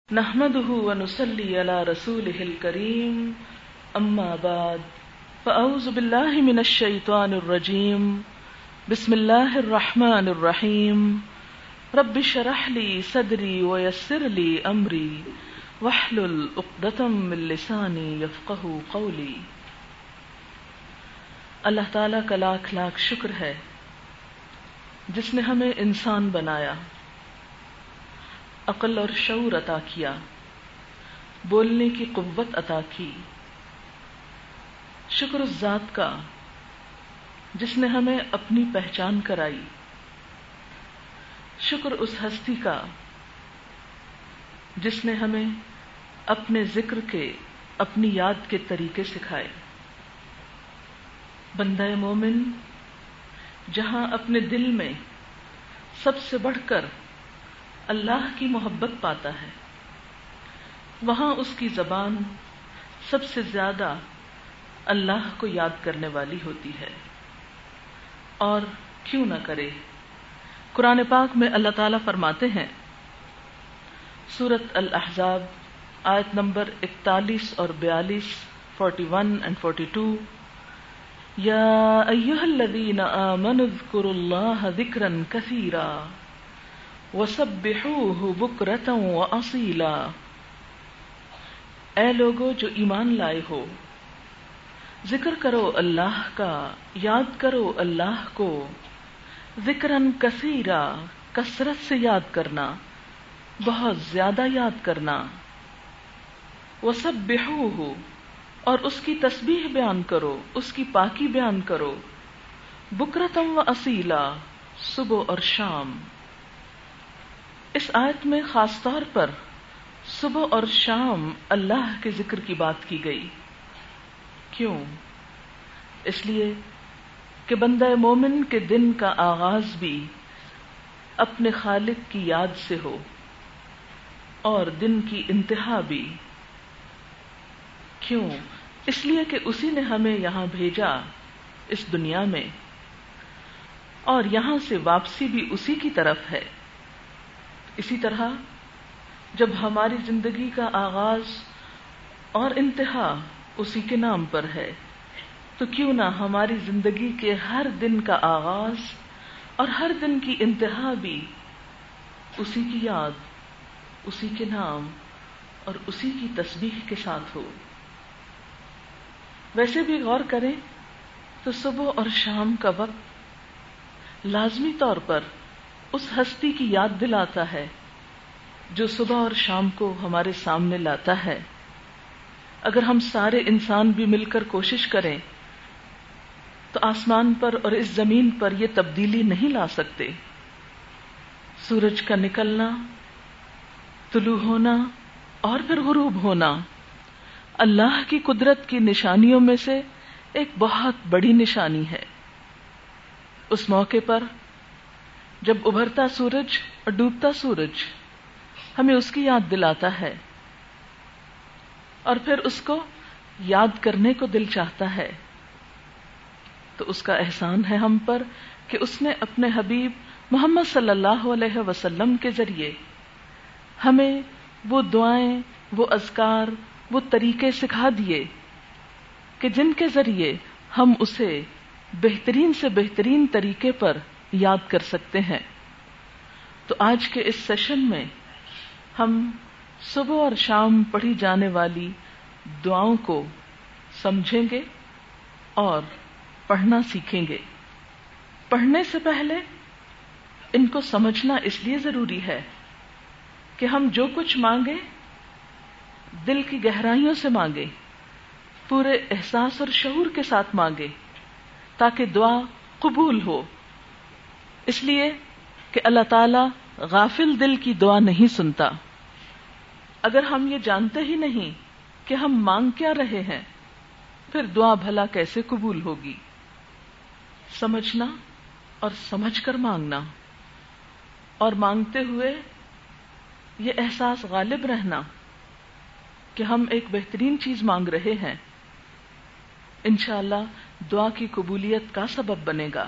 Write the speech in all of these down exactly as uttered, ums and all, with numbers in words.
نحمده ونصلي على رسوله الكريم اما بعد فاعوذ بالله من الشيطان الرجيم بسم الله الرحمن الرحيم رب اشرح لي صدري ويسر لي امري واحلل عقدة من لساني يفقهوا قولي۔ اللہ تعالیٰ کا لاکھ لاکھ شکر ہے جس نے ہمیں انسان بنایا، عقل اور شعور عطا کیا، بولنے کی قوت عطا کی۔ شکر اس ذات کا جس نے ہمیں اپنی پہچان کرائی، شکر اس ہستی کا جس نے ہمیں اپنے ذکر کے، اپنی یاد کے طریقے سکھائے۔ بندہ مومن جہاں اپنے دل میں سب سے بڑھ کر اللہ کی محبت پاتا ہے، وہاں اس کی زبان سب سے زیادہ اللہ کو یاد کرنے والی ہوتی ہے۔ اور کیوں نہ کرے؟ قرآن پاک میں اللہ تعالیٰ فرماتے ہیں، سورۃ الاحزاب آیت نمبر اکتالیس اور بیالیس، forty one and forty two, یا ایھا الذین آمنوا اذکروا اللہ ذکرا کثیرا وَسَبِّحُوهُ بُكْرَةً وَأَصِيلًا۔ اے لوگو جو ایمان لائے ہو، ذکر کرو اللہ کا، یاد کرو اللہ کو، ذکراً کثیرا، کثرت سے یاد کرنا، بہت زیادہ یاد کرنا، وَسَبِّحُوهُ، اور اس کی تسبیح بیان کرو، اس کی پاکی بیان کرو، بُكْرَةً وَأَصِيلًا، صبح اور شام۔ اس آیت میں خاص طور پر صبح اور شام اللہ کے ذکر کی بات کی گئی۔ کیوں؟ اس لیے کہ بندہ مومن کے دن کا آغاز بھی اپنے خالق کی یاد سے ہو اور دن کی انتہا بھی۔ کیوں؟ اس لیے کہ اسی نے ہمیں یہاں بھیجا اس دنیا میں، اور یہاں سے واپسی بھی اسی کی طرف ہے۔ اسی طرح جب ہماری زندگی کا آغاز اور انتہا اسی کے نام پر ہے، تو کیوں نہ ہماری زندگی کے ہر دن کا آغاز اور ہر دن کی انتہا بھی اسی کی یاد، اسی کے نام اور اسی کی تسبیح کے ساتھ ہو۔ ویسے بھی غور کریں تو صبح اور شام کا وقت لازمی طور پر اس ہستی کی یاد دلاتا ہے جو صبح اور شام کو ہمارے سامنے لاتا ہے۔ اگر ہم سارے انسان بھی مل کر کوشش کریں تو آسمان پر اور اس زمین پر یہ تبدیلی نہیں لا سکتے۔ سورج کا نکلنا، طلوع ہونا اور پھر غروب ہونا اللہ کی قدرت کی نشانیوں میں سے ایک بہت بڑی نشانی ہے۔ اس موقع پر جب ابھرتا سورج اور ڈوبتا سورج ہمیں اس کی یاد دلاتا ہے، اور پھر اس کو یاد کرنے کو دل چاہتا ہے، تو اس کا احسان ہے ہم پر کہ اس نے اپنے حبیب محمد صلی اللہ علیہ وسلم کے ذریعے ہمیں وہ دعائیں، وہ اذکار، وہ طریقے سکھا دیے کہ جن کے ذریعے ہم اسے بہترین سے بہترین طریقے پر یاد کر سکتے ہیں۔ تو آج کے اس سیشن میں ہم صبح اور شام پڑھی جانے والی دعاؤں کو سمجھیں گے اور پڑھنا سیکھیں گے۔ پڑھنے سے پہلے ان کو سمجھنا اس لیے ضروری ہے کہ ہم جو کچھ مانگیں دل کی گہرائیوں سے مانگیں، پورے احساس اور شعور کے ساتھ مانگیں، تاکہ دعا قبول ہو۔ اس لیے کہ اللہ تعالیٰ غافل دل کی دعا نہیں سنتا۔ اگر ہم یہ جانتے ہی نہیں کہ ہم مانگ کیا رہے ہیں، پھر دعا بھلا کیسے قبول ہوگی؟ سمجھنا اور سمجھ کر مانگنا، اور مانگتے ہوئے یہ احساس غالب رہنا کہ ہم ایک بہترین چیز مانگ رہے ہیں، انشاءاللہ دعا کی قبولیت کا سبب بنے گا۔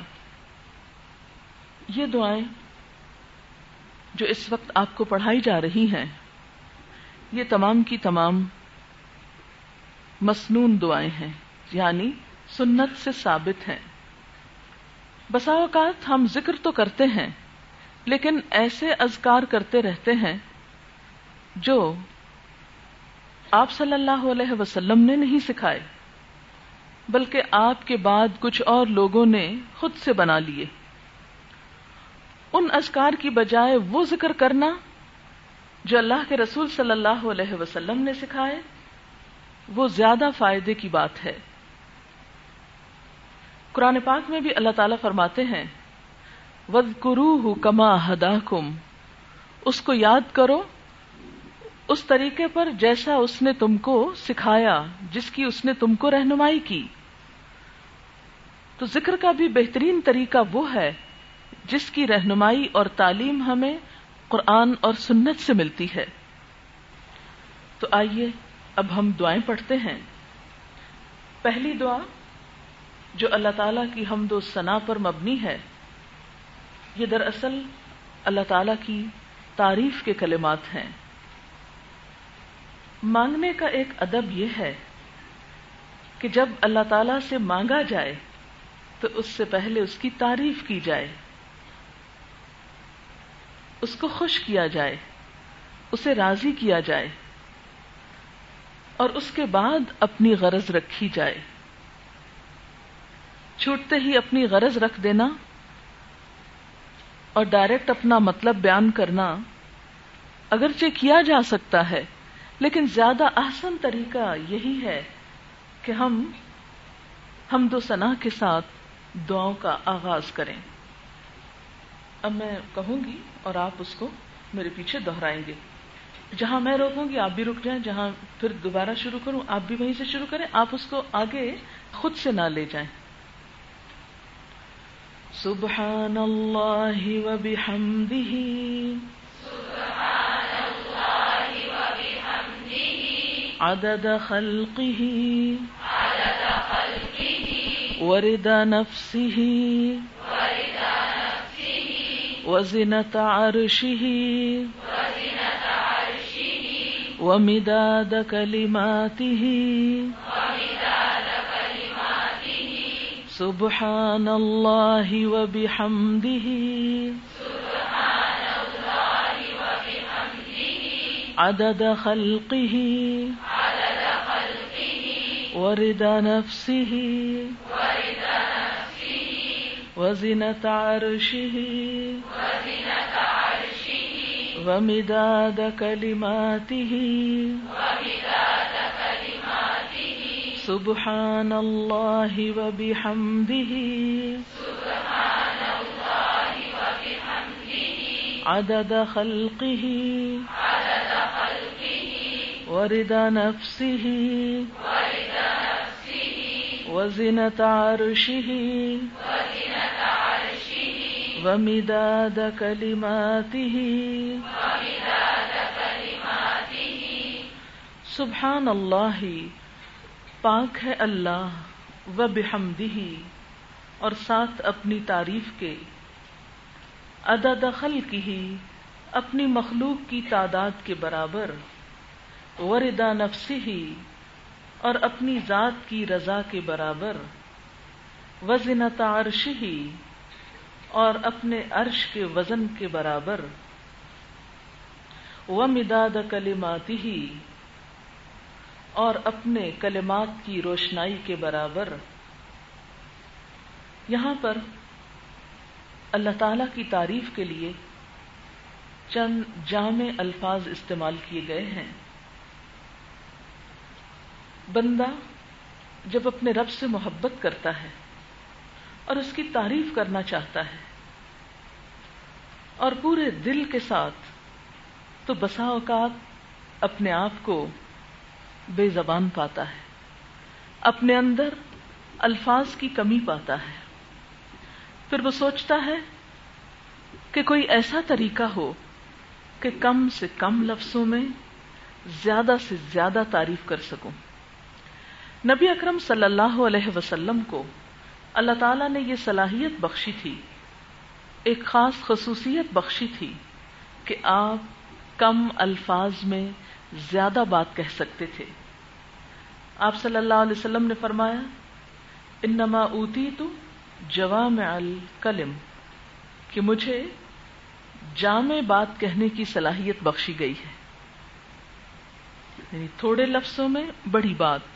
یہ دعائیں جو اس وقت آپ کو پڑھائی جا رہی ہیں، یہ تمام کی تمام مسنون دعائیں ہیں، یعنی سنت سے ثابت ہیں۔ بسا اوقات ہم ذکر تو کرتے ہیں لیکن ایسے اذکار کرتے رہتے ہیں جو آپ صلی اللہ علیہ وسلم نے نہیں سکھائے، بلکہ آپ کے بعد کچھ اور لوگوں نے خود سے بنا لیے۔ ان اذکار کی بجائے وہ ذکر کرنا جو اللہ کے رسول صلی اللہ علیہ وسلم نے سکھائے، وہ زیادہ فائدے کی بات ہے۔ قرآن پاک میں بھی اللہ تعالیٰ فرماتے ہیں وَاذْكُرُوهُ كَمَا هَدَاكُمْ، اس کو یاد کرو اس طریقے پر جیسا اس نے تم کو سکھایا، جس کی اس نے تم کو رہنمائی کی۔ تو ذکر کا بھی بہترین طریقہ وہ ہے جس کی رہنمائی اور تعلیم ہمیں قرآن اور سنت سے ملتی ہے۔ تو آئیے اب ہم دعائیں پڑھتے ہیں۔ پہلی دعا جو اللہ تعالیٰ کی حمد و ثنا پر مبنی ہے، یہ دراصل اللہ تعالیٰ کی تعریف کے کلمات ہیں۔ مانگنے کا ایک ادب یہ ہے کہ جب اللہ تعالیٰ سے مانگا جائے تو اس سے پہلے اس کی تعریف کی جائے، اس کو خوش کیا جائے، اسے راضی کیا جائے، اور اس کے بعد اپنی غرض رکھی جائے۔ چھوٹتے ہی اپنی غرض رکھ دینا اور ڈائریکٹ اپنا مطلب بیان کرنا اگرچہ کیا جا سکتا ہے، لیکن زیادہ احسن طریقہ یہی ہے کہ ہم حمد و ثنا کے ساتھ دعاؤں کا آغاز کریں۔ اب میں کہوں گی اور آپ اس کو میرے پیچھے دہرائیں گے۔ جہاں میں روکوں گی آپ بھی رک جائیں، جہاں پھر دوبارہ شروع کروں آپ بھی وہیں سے شروع کریں، آپ اس کو آگے خود سے نہ لے جائیں۔ سبحان اللہ و بحمدہ، سبحان اللہ و بحمدہ، عدد خلقہ، عدد خلقہ، ورضا نفسہ، ورضا نفسہ، وزنة عرشہ، وزنة عرشہ، ومداد کلماتہ، ومداد کلماتہ، سبحان اللہ و بحمدہ، سبحان اللہ و بحمدہ، عدد خلقہ، عدد خلقہ، ورضا نفسہ، ورضا نفسہ، وزنة عرشہ، وزنة عرشہ، ومداد کلماتہ، ومداد کلماتہ، سبحان اللہ و بحمدہ، سبحان اللہ و بحمدہ، عدد خلقہ، عدد خلقہ، ورضا نفسہ، ورضا نفسہ، وزنة عرشہ، وزنة عرشہ، ومداد کلماتہ، ومداد کلماتہ، سبحان اللہ، پاک ہے اللہ، و بحمدہ، اور ساتھ اپنی تعریف کے، عدد خلقہ، اپنی مخلوق کی تعداد کے برابر، ورضا نفسہ، اور اپنی ذات کی رضا کے برابر، وزنة عرشہ، اور اپنے عرش کے وزن کے برابر، ومداد کلماتہ، اور اپنے کلمات کی روشنائی کے برابر۔ یہاں پر اللہ تعالی کی تعریف کے لیے چند جامع الفاظ استعمال کیے گئے ہیں۔ بندہ جب اپنے رب سے محبت کرتا ہے اور اس کی تعریف کرنا چاہتا ہے اور پورے دل کے ساتھ، تو بسا اوقات اپنے آپ کو بے زبان پاتا ہے، اپنے اندر الفاظ کی کمی پاتا ہے۔ پھر وہ سوچتا ہے کہ کوئی ایسا طریقہ ہو کہ کم سے کم لفظوں میں زیادہ سے زیادہ تعریف کر سکوں۔ نبی اکرم صلی اللہ علیہ وسلم کو اللہ تعالیٰ نے یہ صلاحیت بخشی تھی، ایک خاص خصوصیت بخشی تھی کہ آپ کم الفاظ میں زیادہ بات کہہ سکتے تھے. آپ صلی اللہ علیہ وسلم نے فرمایا انما اوتیت جوامع الکلم، کہ مجھے جامع بات کہنے کی صلاحیت بخشی گئی ہے، یعنی تھوڑے لفظوں میں بڑی بات.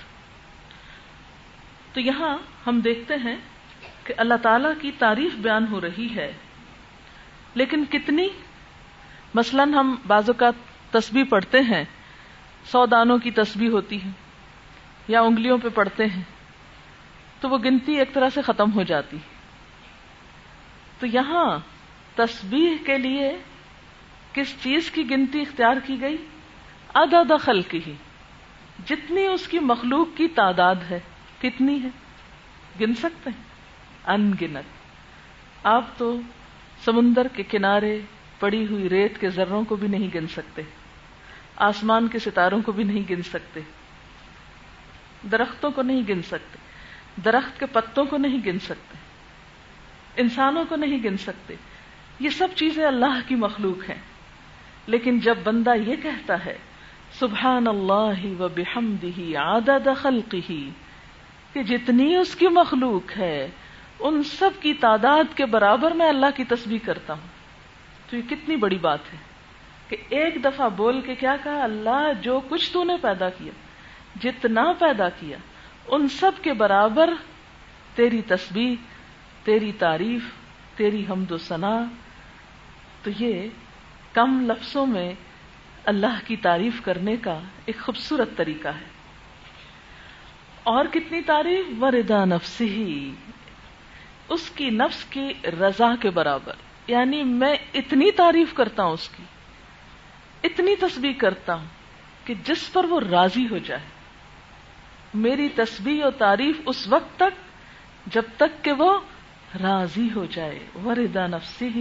تو یہاں ہم دیکھتے ہیں کہ اللہ تعالی کی تعریف بیان ہو رہی ہے، لیکن کتنی. مثلا ہم بعض اوقات تسبیح پڑھتے ہیں، سو دانوں کی تسبیح ہوتی ہے یا انگلیوں پہ پڑھتے ہیں تو وہ گنتی ایک طرح سے ختم ہو جاتی. تو یہاں تسبیح کے لیے کس چیز کی گنتی اختیار کی گئی؟ عدد خلقہ، جتنی اس کی مخلوق کی تعداد ہے. کتنی ہے گن سکتے ہیں؟ ان گنت. آپ تو سمندر کے کنارے پڑی ہوئی ریت کے ذروں کو بھی نہیں گن سکتے، آسمان کے ستاروں کو بھی نہیں گن سکتے، درختوں کو نہیں گن سکتے، درخت کے پتوں کو نہیں گن سکتے، انسانوں کو نہیں گن سکتے. یہ سب چیزیں اللہ کی مخلوق ہیں. لیکن جب بندہ یہ کہتا ہے سبحان اللہ و بحمدہ عدد خلقہ، کہ جتنی اس کی مخلوق ہے ان سب کی تعداد کے برابر میں اللہ کی تسبیح کرتا ہوں، تو یہ کتنی بڑی بات ہے کہ ایک دفعہ بول کے کیا کہا؟ اللہ جو کچھ تو نے پیدا کیا، جتنا پیدا کیا ان سب کے برابر تیری تسبیح، تیری تعریف، تیری حمد و ثنا. تو یہ کم لفظوں میں اللہ کی تعریف کرنے کا ایک خوبصورت طریقہ ہے. اور کتنی تعریف؟ ورضا نفسہ، اس کی نفس کی رضا کے برابر. یعنی میں اتنی تعریف کرتا ہوں اس کی، اتنی تسبیح کرتا ہوں کہ جس پر وہ راضی ہو جائے. میری تسبیح و تعریف اس وقت تک جب تک کہ وہ راضی ہو جائے. ورضا نفسہ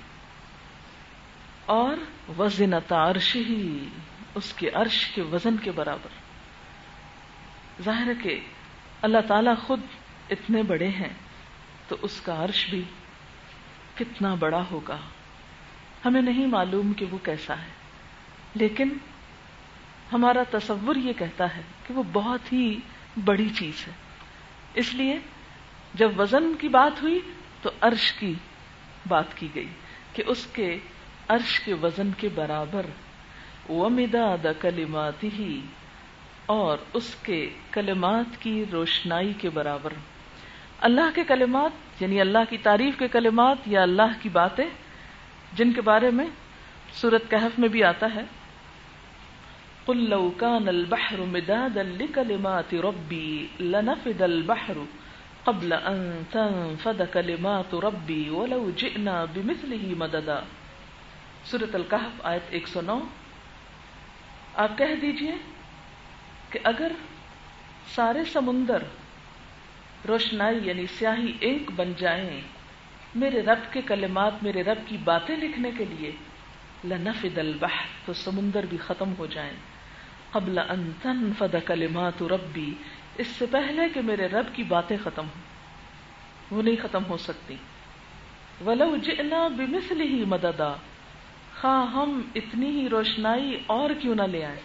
اور وزنۃ عرشہ، اس کے عرش کے وزن کے برابر. ظاہر ہے کہ اللہ تعالیٰ خود اتنے بڑے ہیں تو اس کا عرش بھی کتنا بڑا ہوگا. ہمیں نہیں معلوم کہ وہ کیسا ہے، لیکن ہمارا تصور یہ کہتا ہے کہ وہ بہت ہی بڑی چیز ہے. اس لیے جب وزن کی بات ہوئی تو عرش کی بات کی گئی کہ اس کے عرش کے وزن کے برابر. ومداد کلماتہ، اور اس کے کلمات کی روشنائی کے برابر. اللہ کے کلمات یعنی اللہ کی تعریف کے کلمات یا اللہ کی باتیں، جن کے بارے میں سورۃ کہف میں بھی آتا ہے قُل لَوْ كَانَ الْبَحْرُ مِدَادًا لِكَلِمَاتِ رَبِّي لَنَفِدَ الْبَحْرُ قَبْلَ أَن تَنفَدَ كَلِمَاتُ رَبِّي وَلَوْ جِئْنَا بِمِثْلِهِ مَدَدًا. سورۃ الکہف آیت ایک سو نو. آپ کہہ دیجئے کہ اگر سارے سمندر روشنائی یعنی سیاہی انک بن جائیں میرے رب کے کلمات، میرے رب کی باتیں لکھنے کے لیے، لنفد البحر، تو سمندر بھی ختم ہو جائیں. قبل ان تنفد کلمات ربی، اس سے پہلے کہ میرے رب کی باتیں ختم ہوں، وہ نہیں ختم ہو سکتی. ولو جئنا بمثلہ مددا، خواہ ہم اتنی ہی روشنائی اور کیوں نہ لے آئیں،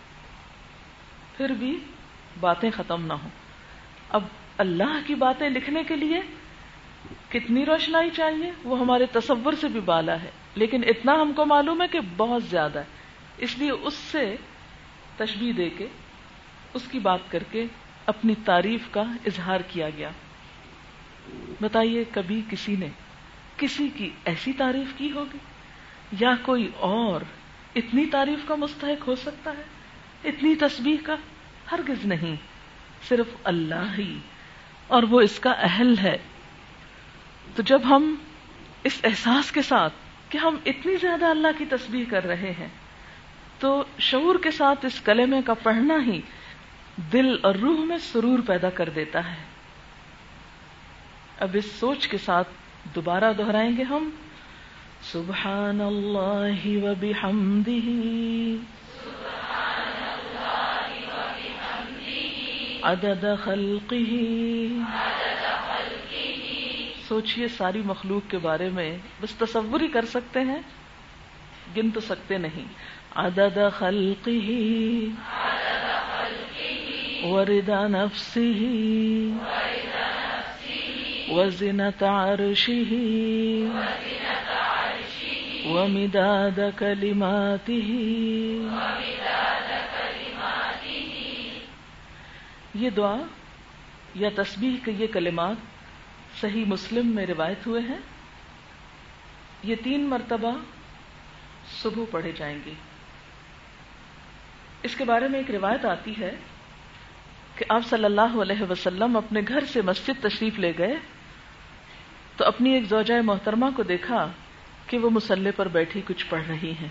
پھر بھی باتیں ختم نہ ہوں. اب اللہ کی باتیں لکھنے کے لیے کتنی روشنائی چاہیے، وہ ہمارے تصور سے بھی بالا ہے، لیکن اتنا ہم کو معلوم ہے کہ بہت زیادہ ہے. اس لیے اس سے تشبیہ دے کے، اس کی بات کر کے اپنی تعریف کا اظہار کیا گیا. بتائیے کبھی کسی نے کسی کی ایسی تعریف کی ہوگی؟ یا کوئی اور اتنی تعریف کا مستحق ہو سکتا ہے، اتنی تسبیح کا؟ ہرگز نہیں، صرف اللہ ہی، اور وہ اس کا اہل ہے. تو جب ہم اس احساس کے ساتھ کہ ہم اتنی زیادہ اللہ کی تسبیح کر رہے ہیں تو شعور کے ساتھ اس کلمے کا پڑھنا ہی دل اور روح میں سرور پیدا کر دیتا ہے. اب اس سوچ کے ساتھ دوبارہ دہرائیں گے ہم سبحان اللہ و بحمدہ، عدد خلقہ. سوچئے ساری مخلوق کے بارے میں، بس تصور ہی کر سکتے ہیں، گن تو سکتے نہیں. عدد خلقه ورضا نفسه وزنة عرشه ومداد كلماته. یہ دعا یا تسبیح کے یہ کلمات صحیح مسلم میں روایت ہوئے ہیں. یہ تین مرتبہ صبح پڑھے جائیں گے. اس کے بارے میں ایک روایت آتی ہے کہ آپ صلی اللہ علیہ وسلم اپنے گھر سے مسجد تشریف لے گئے تو اپنی ایک زوجہ محترمہ کو دیکھا کہ وہ مصلی پر بیٹھی کچھ پڑھ رہی ہیں.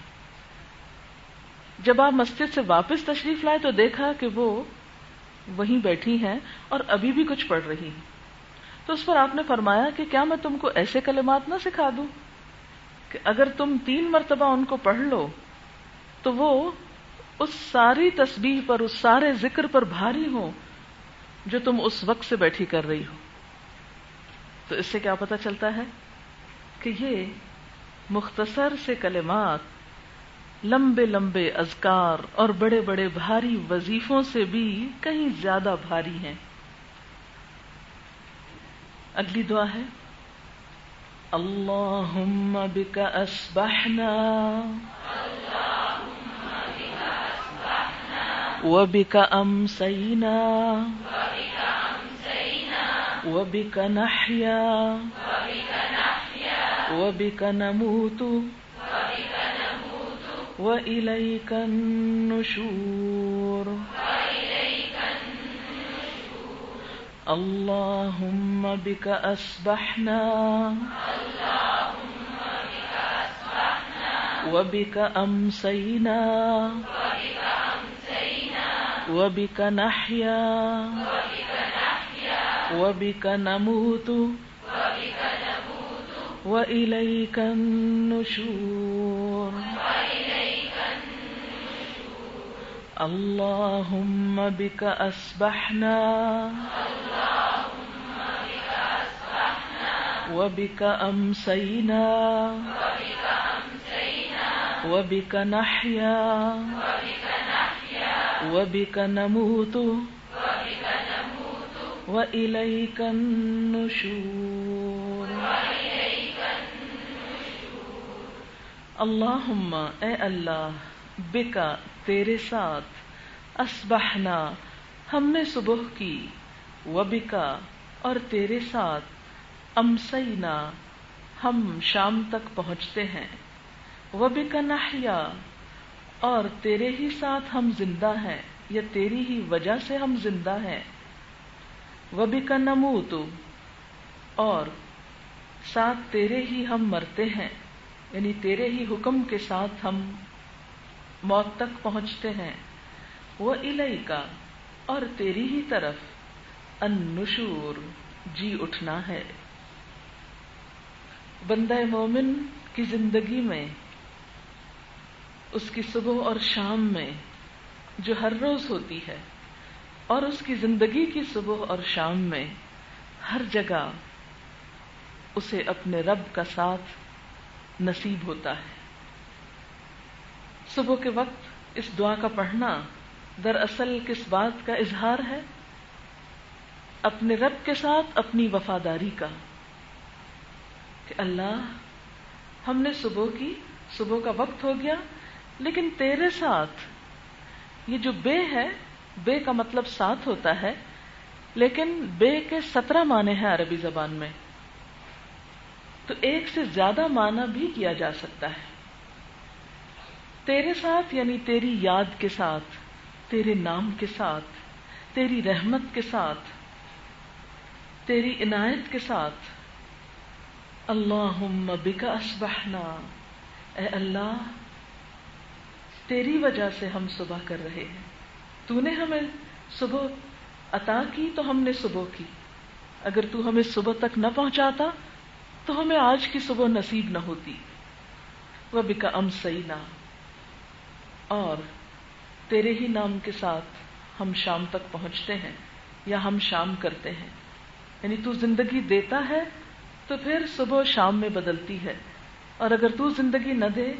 جب آپ مسجد سے واپس تشریف لائے تو دیکھا کہ وہ وہیں بیٹھی ہیں اور ابھی بھی کچھ پڑھ رہی ہیں. تو اس پر آپ نے فرمایا کہ کیا میں تم کو ایسے کلمات نہ سکھا دوں کہ اگر تم تین مرتبہ ان کو پڑھ لو تو وہ اس ساری تسبیح پر، اس سارے ذکر پر بھاری ہو جو تم اس وقت سے بیٹھی کر رہی ہو. تو اس سے کیا پتہ چلتا ہے کہ یہ مختصر سے کلمات لمبے لمبے اذکار اور بڑے بڑے بھاری وظیفوں سے بھی کہیں زیادہ بھاری ہیں. اگلی دعا ہے اللہم بک اصبحنا وبک امسینا وبک نحیا وبک نموت وإلیک النشور. اللہم بک اصبحنا وبک امسینا وبک نحیا وبک نموت وإلیک النشور. اللہم بک اصبحنا وبک امسینا وبک نحیا وبک نموت وإلیک النشور. اللہم اے اللہ، بکا تیرے ساتھ، اصبحنا ہم نے صبح کی، وبکا اور تیرے ساتھ، امسینا ہم شام تک پہنچتے ہیں، وبک نحیا اور تیرے ہی ساتھ ہم زندہ ہیں یا تیری ہی وجہ سے ہم زندہ ہیں، وبک نموت اور ساتھ تیرے ہی ہم مرتے ہیں، یعنی تیرے ہی حکم کے ساتھ ہم موت تک پہنچتے ہیں، وإلیک اور تیری ہی طرف النشور جی اٹھنا ہے. بندہ مومن کی زندگی میں اس کی صبح اور شام میں جو ہر روز ہوتی ہے اور اس کی زندگی کی صبح اور شام میں ہر جگہ اسے اپنے رب کا ساتھ نصیب ہوتا ہے. صبح کے وقت اس دعا کا پڑھنا دراصل کس بات کا اظہار ہے؟ اپنے رب کے ساتھ اپنی وفاداری کا، کہ اللہ ہم نے صبح کی، صبح کا وقت ہو گیا، لیکن تیرے ساتھ، یہ جو بے ہے، بے کا مطلب ساتھ ہوتا ہے، لیکن بے کے سترہ معنی ہیں عربی زبان میں، تو ایک سے زیادہ معنی بھی کیا جا سکتا ہے. تیرے ساتھ یعنی تیری یاد کے ساتھ، تیرے نام کے ساتھ، تیری رحمت کے ساتھ، تیری عنایت کے ساتھ. اللہم بک اصبحنا، اے اللہ تیری وجہ سے ہم صبح کر رہے ہیں، تو نے ہمیں صبح عطا کی تو ہم نے صبح کی، اگر تو ہمیں صبح تک نہ پہنچاتا تو ہمیں آج کی صبح نصیب نہ ہوتی. وبک امسینا اور تیرے ہی نام کے ساتھ ہم شام تک پہنچتے ہیں یا ہم شام کرتے ہیں، یعنی تو زندگی دیتا ہے تو پھر صبح شام میں بدلتی ہے، اور اگر تو زندگی نہ دے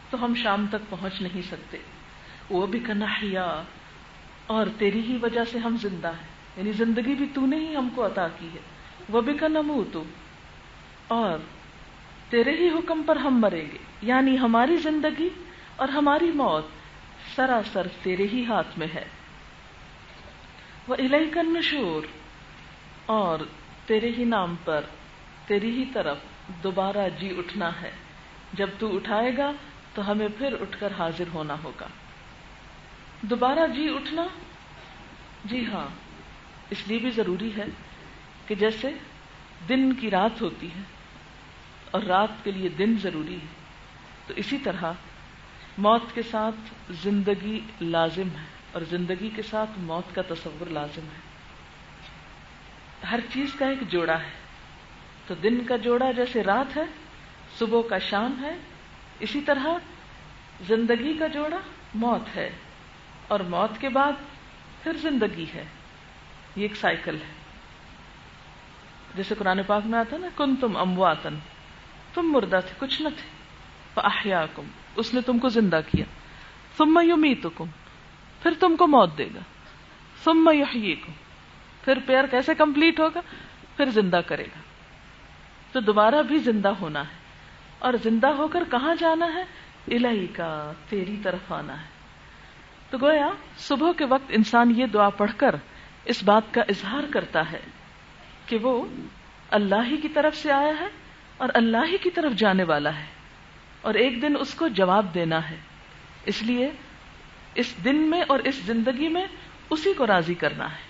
تو ہم شام تک پہنچ نہیں سکتے. وَبِكَ نَحْيَا، اور تیری ہی وجہ سے ہم زندہ ہیں، یعنی زندگی بھی تو نے ہی ہم کو عطا کی ہے. وَبِكَ نَمُوتُ، اور تیرے ہی حکم پر ہم مریں گے، یعنی ہماری زندگی اور ہماری موت سراسر تیرے ہی ہاتھ میں ہے. وَإِلَيْكَ النُّشُورُ، اور تیرے ہی نام پر تیری ہی طرف دوبارہ جی اٹھنا ہے. جب تو اٹھائے گا تو ہمیں پھر اٹھ کر حاضر ہونا ہوگا. دوبارہ جی اٹھنا، جی ہاں اس لیے بھی ضروری ہے کہ جیسے دن کی رات ہوتی ہے اور رات کے لیے دن ضروری ہے، تو اسی طرح موت کے ساتھ زندگی لازم ہے اور زندگی کے ساتھ موت کا تصور لازم ہے. ہر چیز کا ایک جوڑا ہے. تو دن کا جوڑا جیسے رات ہے، صبح کا شام ہے، اسی طرح زندگی کا جوڑا موت ہے، اور موت کے بعد پھر زندگی ہے. یہ ایک سائیکل ہے. جیسے قرآن پاک میں آتا نا، کنتم امواتن، تم مردہ تھے، کچھ نہ تھے، فاحیاکم، اس نے تم کو زندہ کیا. ثم یمیتکم، پھر تم کو موت دے گا. ثم یحییکم، پھر پیئر کیسے کمپلیٹ ہوگا؟ پھر زندہ کرے گا. تو دوبارہ بھی زندہ ہونا ہے، اور زندہ ہو کر کہاں جانا ہے؟ الیک، تیری طرف آنا ہے. تو گویا صبح کے وقت انسان یہ دعا پڑھ کر اس بات کا اظہار کرتا ہے کہ وہ اللہ ہی کی طرف سے آیا ہے اور اللہ ہی کی طرف جانے والا ہے، اور ایک دن اس کو جواب دینا ہے. اس لیے اس دن میں اور اس زندگی میں اسی کو راضی کرنا ہے.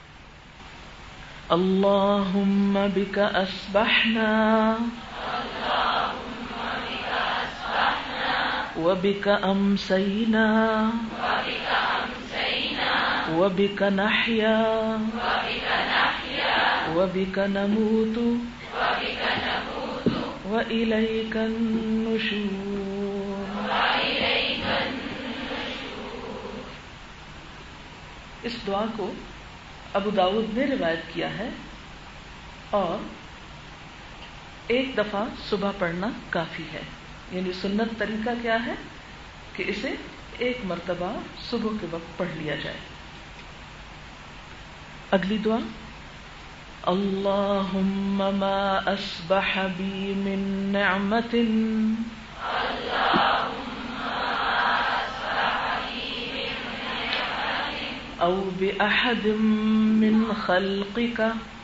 اللہم بک اصبحنا وبک امسینا وبک نحیا وبک نموت وإلیک النشور. اس دعا کو ابو داؤد نے روایت کیا ہے، اور ایک دفعہ صبح پڑھنا کافی ہے. یعنی سنت طریقہ کیا ہے کہ اسے ایک مرتبہ صبح کے وقت پڑھ لیا جائے. اگلی دعا، اللہم ما اصبح بی من نعمت او بأحد من خلقک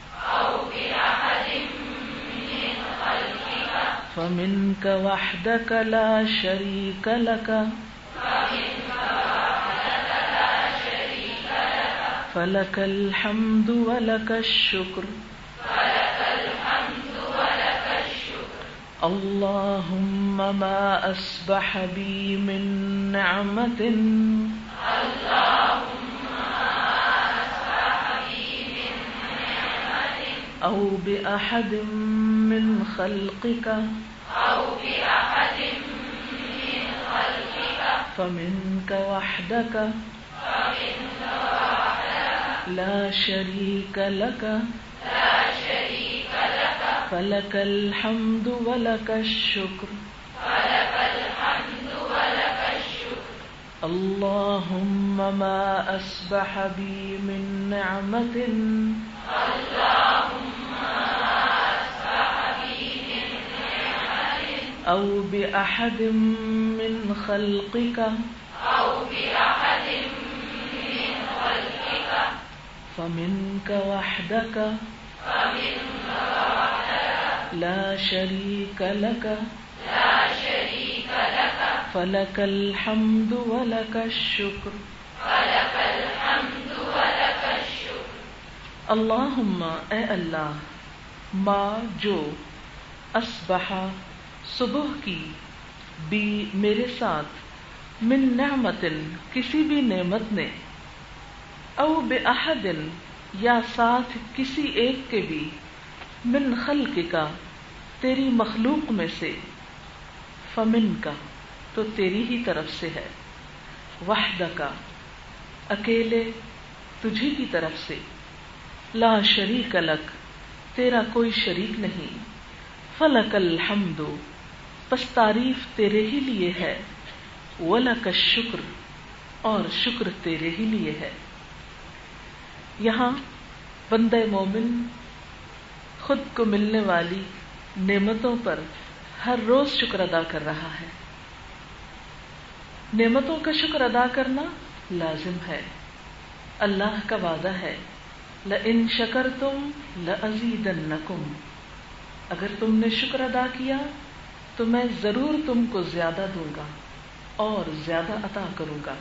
فمنک وحدک لا شریک لک فلک الحمد ولک الشکر اللہم ما اصبح بی من نعمت او بأحد من خلقک فمنک وحدک لا شریک لک فلک الحمد ولک الشکر اللہم ما اصبح بی من نعمت او بأحد من خلقک فمنک وحدک لا شریک لک فلک الحمد ولک الشکر اللہم، اے اللہ، ما جو، اصبح صبح کی، بی میرے ساتھ، من نعمت کسی بھی نعمت نے، او بأحد یا ساتھ کسی ایک کے بھی، من خلقک تیری مخلوق میں سے، فمن کا تو تیری ہی طرف سے ہے، وحدک اکیلے تجھی کی طرف سے، لا شریک لک تیرا کوئی شریک نہیں، فلک الحمد پس تعریف تیرے ہی لیے ہے، وَلَكَ الشُّكْرُ، اور شکر تیرے ہی لیے ہے۔ یہاں بندہ مومن خود کو ملنے والی نعمتوں پر ہر روز شکر ادا کر رہا ہے۔ نعمتوں کا شکر ادا کرنا لازم ہے۔ اللہ کا وعدہ ہے لَإِن شَكَرْتُمْ لَأَزِيدَنَّكُمْ، اگر تم نے شکر ادا کیا تو میں ضرور تم کو زیادہ دوں گا اور زیادہ عطا کروں گا۔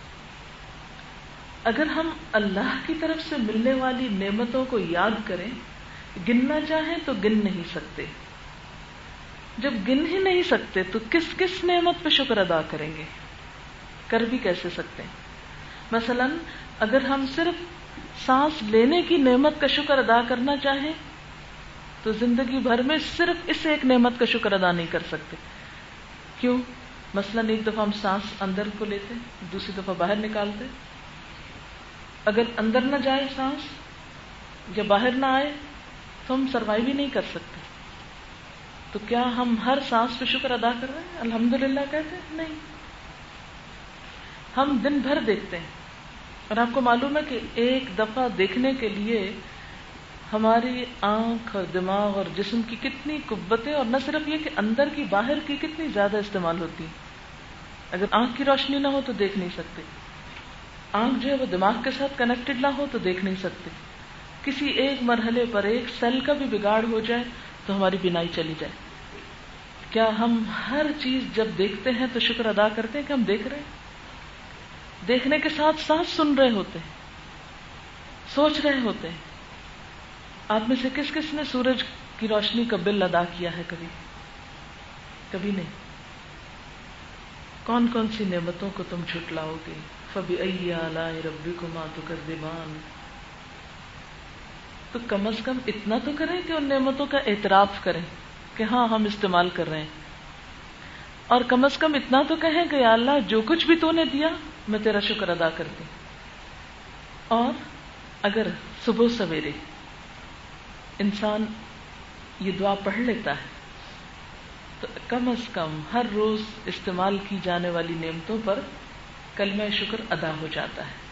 اگر ہم اللہ کی طرف سے ملنے والی نعمتوں کو یاد کریں، گننا چاہیں تو گن نہیں سکتے۔ جب گن ہی نہیں سکتے تو کس کس نعمت پہ شکر ادا کریں گے؟ کر بھی کیسے سکتے ہیں؟ مثلا اگر ہم صرف سانس لینے کی نعمت کا شکر ادا کرنا چاہیں تو زندگی بھر میں صرف اس ایک نعمت کا شکر ادا نہیں کر سکتے۔ کیوں؟ مثلا ایک دفعہ ہم سانس اندر کو لیتے، دوسری دفعہ باہر نکالتے، اگر اندر نہ جائے سانس یا باہر نہ آئے تو ہم سروائیو ہی نہیں کر سکتے۔ تو کیا ہم ہر سانس پہ شکر ادا کر رہے ہیں؟ الحمدللہ کہتے ہیں؟ نہیں۔ ہم دن بھر دیکھتے ہیں اور آپ کو معلوم ہے کہ ایک دفعہ دیکھنے کے لیے ہماری آنکھ اور دماغ اور جسم کی کتنی قوتیں، اور نہ صرف یہ کہ اندر کی باہر کی کتنی زیادہ استعمال ہوتی ہیں۔ اگر آنکھ کی روشنی نہ ہو تو دیکھ نہیں سکتے، آنکھ جو ہے وہ دماغ کے ساتھ کنیکٹڈ نہ ہو تو دیکھ نہیں سکتے، کسی ایک مرحلے پر ایک سیل کا بھی بگاڑ ہو جائے تو ہماری بینائی چلی جائے۔ کیا ہم ہر چیز جب دیکھتے ہیں تو شکر ادا کرتے ہیں کہ ہم دیکھ رہے ہیں؟ دیکھنے کے ساتھ ساتھ سن رہے ہوتے ہیں، سوچ رہے ہوتے ہیں۔ آپ میں سے کس کس نے سورج کی روشنی کا بل ادا کیا ہے؟ کبھی کبھی نہیں۔ کون کون سی نعمتوں کو تم جھٹلاؤ گے؟ فَبِأَيِّ آلَاءِ رَبِّكُمَا تُكَذِّبَانِ۔ تو کم از کم اتنا تو کریں کہ ان نعمتوں کا اعتراف کریں کہ ہاں ہم استعمال کر رہے ہیں، اور کم از کم اتنا تو کہیں کہ یا اللہ جو کچھ بھی تو نے دیا میں تیرا شکر ادا کرتی۔ اور اگر صبح سویرے انسان یہ دعا پڑھ لیتا ہے تو کم از کم ہر روز استعمال کی جانے والی نعمتوں پر کلمہ شکر ادا ہو جاتا ہے۔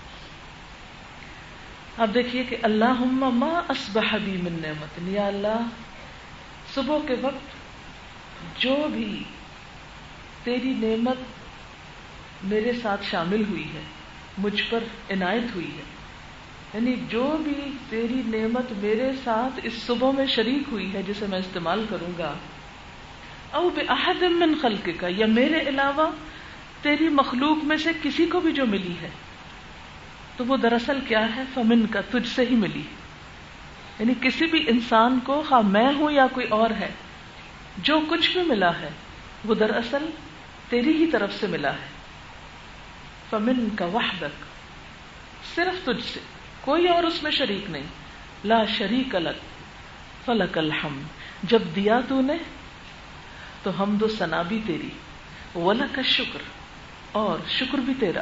اب دیکھیے کہ اللہم ما اصبح بی من نعمت، یا اللہ صبح کے وقت جو بھی تیری نعمت میرے ساتھ شامل ہوئی ہے، مجھ پر عنایت ہوئی ہے، یعنی جو بھی تیری نعمت میرے ساتھ اس صبح میں شریک ہوئی ہے جسے میں استعمال کروں گا، او بأحد من خلقک، یا میرے علاوہ تیری مخلوق میں سے کسی کو بھی جو ملی ہے، تو وہ دراصل کیا ہے؟ فمن کا، تجھ سے ہی ملی۔ یعنی کسی بھی انسان کو، خواہ میں ہوں یا کوئی اور ہے، جو کچھ بھی ملا ہے وہ دراصل تیری ہی طرف سے ملا ہے۔ فمن کا وحدک، صرف تجھ سے، کوئی اور اس میں شریک نہیں۔ لا شریک لک فلک الحمد، جب دیا تو نے تو حمد و ثنا بھی تیری، ولک الشکر، اور شکر بھی تیرا۔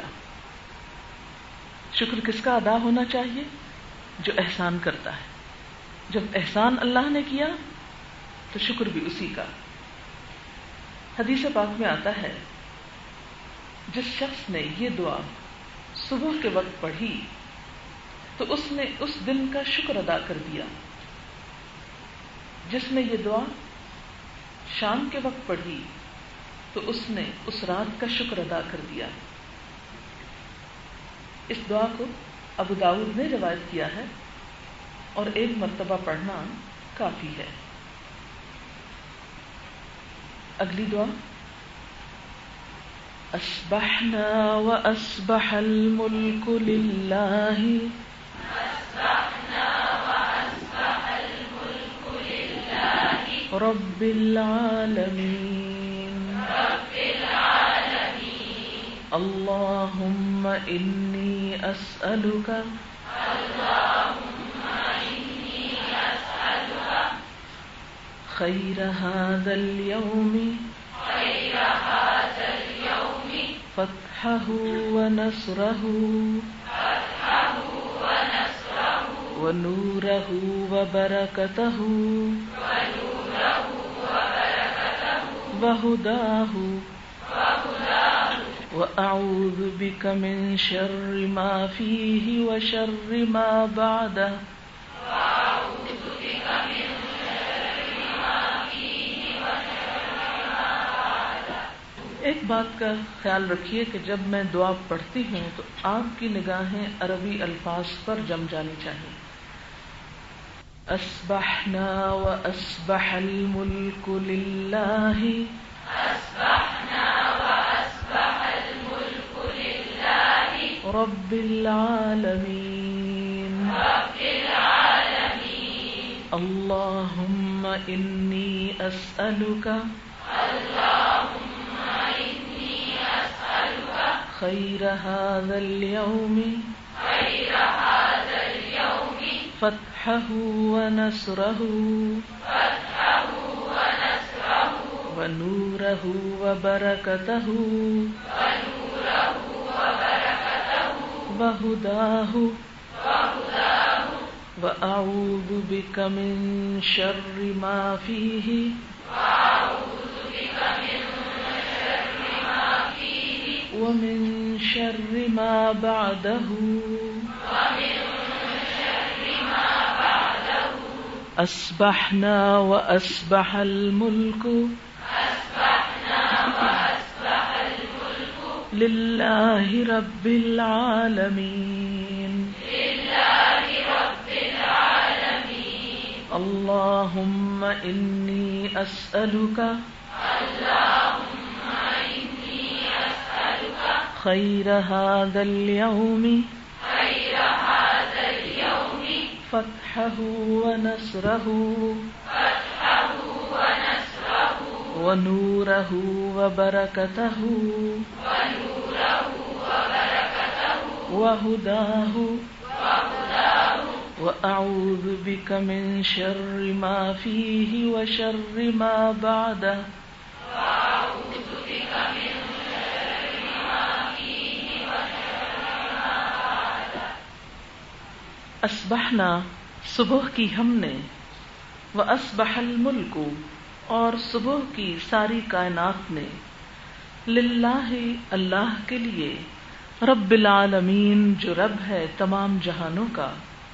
شکر کس کا ادا ہونا چاہیے؟ جو احسان کرتا ہے۔ جب احسان اللہ نے کیا تو شکر بھی اسی کا۔ حدیث پاک میں آتا ہے جس شخص نے یہ دعا صبح کے وقت پڑھی تو اس نے اس دن کا شکر ادا کر دیا۔ جس نے یہ دعا شام کے وقت پڑھی تو اس نے اس رات کا شکر ادا کر دیا۔ اس دعا کو ابو داؤد نے روایت کیا ہے اور ایک مرتبہ پڑھنا کافی ہے۔ اگلی دعا، اصبحنا واصبح الملک للہ رب العالمین اللہم انی اسألک خیر هذا اليوم فتحه ونصره ونوره وبركته وهداه وأعوذ بك من شر ما فيه وشر ما بعده وأعوذ بك من شر ما فيه وشر ما بعده. ایک بات کا خیال رکھیے کہ جب میں دعا پڑھتی ہوں تو آپ کی نگاہیں عربی الفاظ پر جم جانی چاہیے. اصبحنا واصبح الملك لله أصبحنا وأصبح الملك لله رب العالمين رب العالمين. اللهم إني أسألك اللهم إني أسألك خير هذا اليوم خير هذا اليوم فتحه ونصره فتحه ونصره ونوره وبركته ونوره وبركته وهداه وهداه. وأعوذ بك من شر ما فيه وأعوذ بك من شر ما فيه ومن شر ما بعده ومن شر ما بعده. أصبحنا وأصبح الملك أصبحنا وأصبح الملك لله رب العالمين لله رب العالمين. اللهم إني أسألك اللهم إني أسألك خير هذا اليوم خير هذا اليوم فتحه ونصره فتحه ونصره ونوره وبركته ونوره وبركته وهداه وهداه. وأعوذ بك من شر ما فيه وشر ما بعده وأعوذ بك من شر ما فيه وشر ما بعده. اصبحنا صبح کی ہم نے، واصبح الملک اور صبح کی ساری کائنات نے، للہ اللہ کے لیے، رب العالمین جو رب ہے تمام جہانوں کا.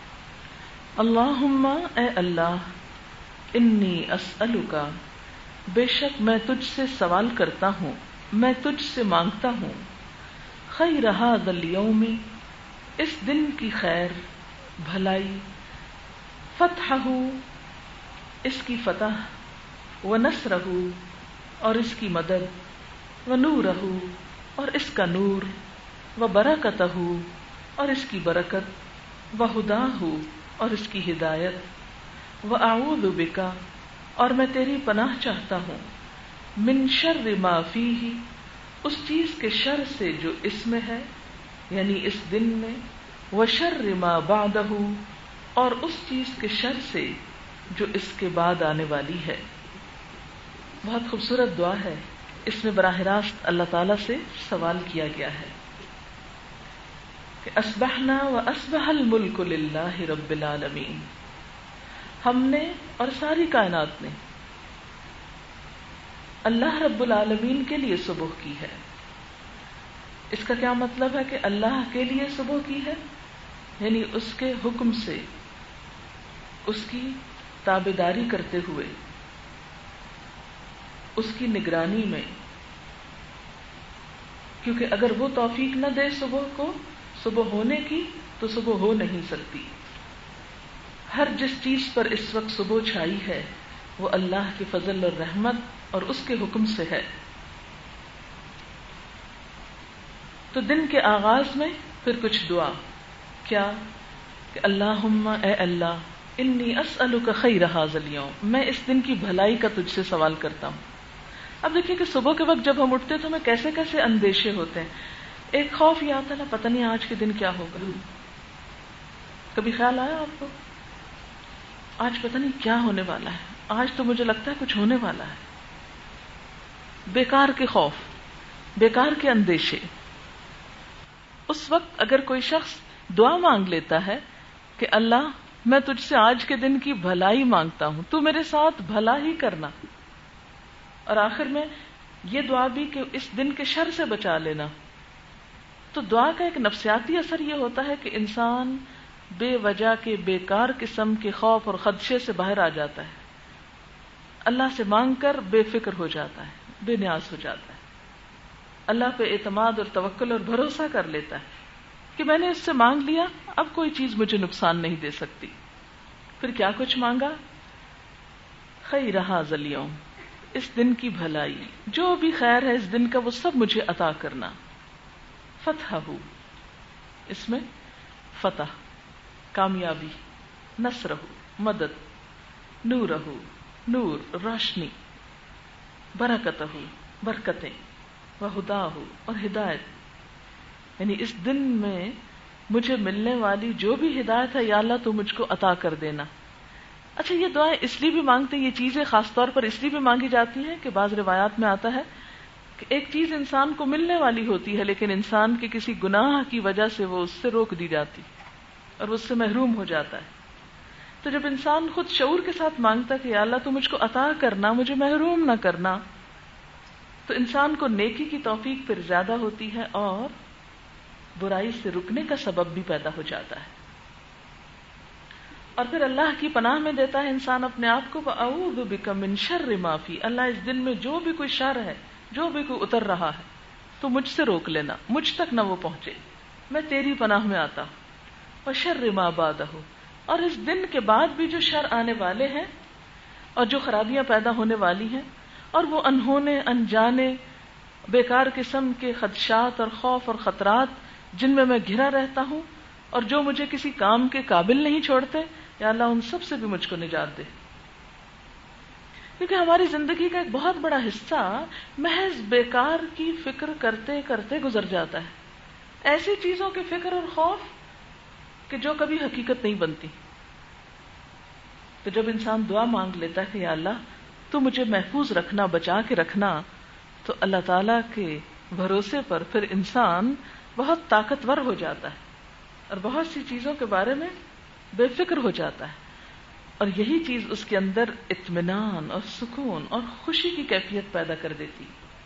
اللہم اے اللہ، انی اسألک بے شک میں تجھ سے سوال کرتا ہوں، میں تجھ سے مانگتا ہوں، خیر ھذا اليوم اس دن کی خیر، بھلائی، فتحہ اس کی فتح، ونصرہ اور اس کی مدد، ونورہ اور اس کا نور، وبرکتہ اور اس کی برکت، وہداہ اور اس کی ہدایت، واعوذ بک اور میں تیری پناہ چاہتا ہوں، من شر ما فیہ اس چیز کے شر سے جو اس میں ہے، یعنی اس دن میں، وشر ما بعدہ اور اس چیز کے شر سے جو اس کے بعد آنے والی ہے. بہت خوبصورت دعا ہے، اس میں براہ راست اللہ تعالی سے سوال کیا گیا ہے کہ اصبحنا واصبح الملک للہ رب العالمین، ہم نے اور ساری کائنات نے اللہ رب العالمین کے لیے صبح کی ہے. اس کا کیا مطلب ہے کہ اللہ کے لیے صبح کی ہے، یعنی اس کے حکم سے، اس کی تابعداری کرتے ہوئے، اس کی نگرانی میں، کیونکہ اگر وہ توفیق نہ دے صبح کو صبح ہونے کی تو صبح ہو نہیں سکتی. ہر جس چیز پر اس وقت صبح چھائی ہے وہ اللہ کے فضل اور رحمت اور اس کے حکم سے ہے. تو دن کے آغاز میں پھر کچھ دعا، کیا کہ اللہم اے اللہ، انی اسألک خیر ھذا اليوم، میں اس دن کی بھلائی کا تجھ سے سوال کرتا ہوں. اب دیکھیے کہ صبح کے وقت جب ہم اٹھتے تو ہمیں کیسے کیسے اندیشے ہوتے ہیں. ایک خوف یہ آتا ہے نا، پتہ نہیں آج کے دن کیا ہوگا. کبھی خیال آیا آپ کو آج پتہ نہیں کیا ہونے والا ہے، آج تو مجھے لگتا ہے کچھ ہونے والا ہے. بیکار کے خوف، بیکار کے اندیشے. اس وقت اگر کوئی شخص دعا مانگ لیتا ہے کہ اللہ میں تجھ سے آج کے دن کی بھلائی مانگتا ہوں، تو میرے ساتھ بھلا ہی کرنا، اور آخر میں یہ دعا بھی کہ اس دن کے شر سے بچا لینا، تو دعا کا ایک نفسیاتی اثر یہ ہوتا ہے کہ انسان بے وجہ کے بیکار قسم کے خوف اور خدشے سے باہر آ جاتا ہے، اللہ سے مانگ کر بے فکر ہو جاتا ہے، بے نیاز ہو جاتا ہے، اللہ پہ اعتماد اور توکل اور بھروسہ کر لیتا ہے کہ میں نے اس سے مانگ لیا، اب کوئی چیز مجھے نقصان نہیں دے سکتی۔ پھر کیا کچھ مانگا؟ خیرھا ذلیوم، اس دن کی بھلائی، جو بھی خیر ہے اس دن کا وہ سب مجھے عطا کرنا۔ فتح ہو، اس میں فتح، کامیابی، نصر ہو، مدد، نور ہو، نور، روشنی، برکت ہو، برکتیں، وہدا ہو، اور ہدایت، یعنی اس دن میں مجھے ملنے والی جو بھی ہدایت ہے یا اللہ تو مجھ کو عطا کر دینا۔ اچھا، یہ دعائیں اس لیے بھی مانگتے ہیں، یہ چیزیں خاص طور پر اس لیے بھی مانگی جاتی ہیں کہ بعض روایات میں آتا ہے کہ ایک چیز انسان کو ملنے والی ہوتی ہے لیکن انسان کے کسی گناہ کی وجہ سے وہ اس سے روک دی جاتی اور وہ اس سے محروم ہو جاتا ہے۔ تو جب انسان خود شعور کے ساتھ مانگتا ہے کہ یا اللہ تو مجھ کو عطا کرنا، مجھے محروم نہ کرنا، تو انسان کو نیکی کی توفیق پھر زیادہ ہوتی ہے اور برائی سے رکنے کا سبب بھی پیدا ہو جاتا ہے، اور پھر اللہ کی پناہ میں دیتا ہے انسان اپنے آپ کو، وَأَعُوذُ بِكَ مِن شَرِّ مَا فِي، اللہ اس دن میں جو بھی کوئی شر ہے، جو بھی کوئی اتر رہا ہے تو مجھ سے روک لینا، مجھ تک نہ وہ پہنچے، میں تیری پناہ میں آتا ہوں۔ وَشَرِّ مَا بَعْدَهُ، اور اس دن کے بعد بھی جو شر آنے والے ہیں اور جو خرابیاں پیدا ہونے والی ہیں اور وہ انہونے انجانے بیکار قسم کے خدشات اور خوف اور خطرات جن میں میں گھرا رہتا ہوں اور جو مجھے کسی کام کے قابل نہیں چھوڑتے، یا اللہ ان سب سے بھی مجھ کو نجات دے، کیونکہ ہماری زندگی کا ایک بہت بڑا حصہ محض بیکار کی فکر کرتے کرتے گزر جاتا ہے، ایسی چیزوں کی فکر اور خوف کہ جو کبھی حقیقت نہیں بنتی۔ تو جب انسان دعا مانگ لیتا ہے کہ یا اللہ تو مجھے محفوظ رکھنا، بچا کے رکھنا، تو اللہ تعالیٰ کے بھروسے پر پھر انسان بہت طاقتور ہو جاتا ہے اور بہت سی چیزوں کے بارے میں بے فکر ہو جاتا ہے، اور یہی چیز اس کے اندر اطمینان اور سکون اور خوشی کی کیفیت پیدا کر دیتی۔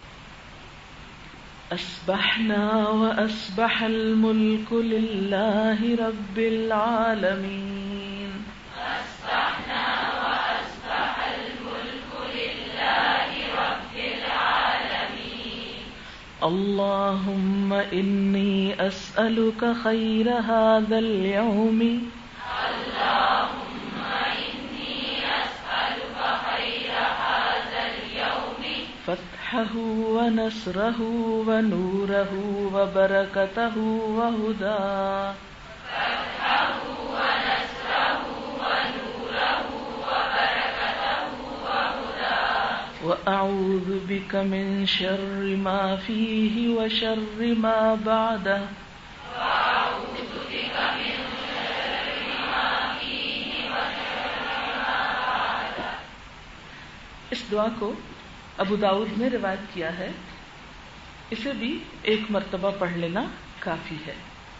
اصبحنا واصبح الملک للہ رب العالمین، اصبحنا واصبح الملک للہ رب العالمین، اللہم انی اسألک خیر ھذا اليوم، اللہم انی اسألک خیر ھذا اليوم، فتحہ ونصرہ ونورہ وبرکتہ وہداہ، فتحہ ونصرہ ونورہ وبرکتہ وہداہ، وأعوذ بک من شر ما فیہ وشر ما بعدہ، وأعوذ بک من شر ما فیہ وشر ما بعدہ۔ اس دعا کو ابو داؤد نے روایت کیا ہے، اسے بھی ایک مرتبہ پڑھ لینا کافی ہے۔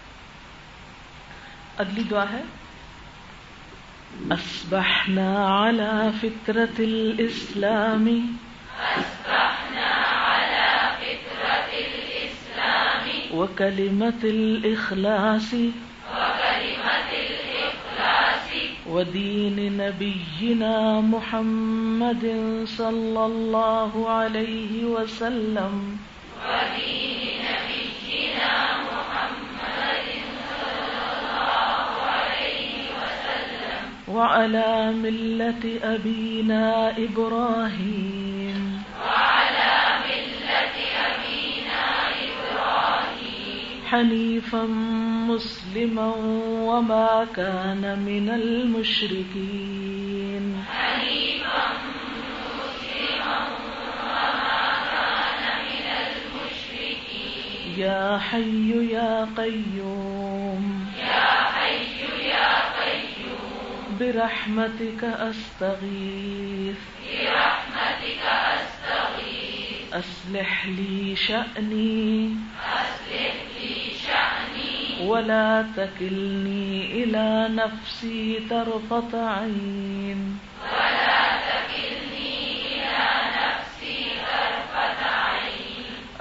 اگلی دعا ہے اصبحنا علی فطرت الاسلام، اصبحنا علی فطرت الاسلام، وکلمت الاخلاص، وکلمت الاخلاص، ودین نبینا محمد صلی اللہ علیہ وسلم، ودین نبینا محمد صلی اللہ علیہ وسلم، وعلی ملت ابینا ابراہیم، وعلی ملت ابینا ابراہیم، حنیفا مسلما وما کان من المشرکین، حنیفا مسلما وما کان من المشرکین، یا حی یا قیوم، یا حی یا قیوم، برحمتک استغیث، برحمتک استغیث، اصلح لی شأنی اصلح لی شأنی، ولا تکلنی الی نفسی طرفۃ عین، ولا تکلنی الی نفسی طرفۃ عین،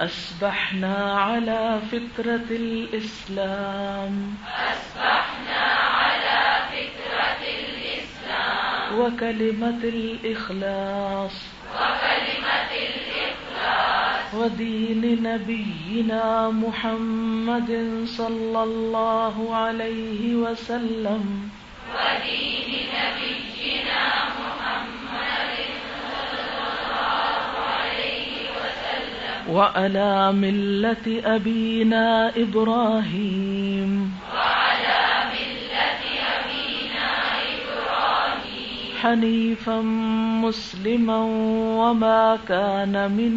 أصبحنا على فطرة الإسلام أصبحنا على فطرة الإسلام وكلمة الإخلاص وكلمة الإخلاص ودين نبينا محمد صلى الله عليه وسلم ودين نبينا محمد صلى الله عليه وسلم وعلى ملة أبينا إبراهيم وعلى ملة أبينا إبراهيم حنيفا مسلما وما كان من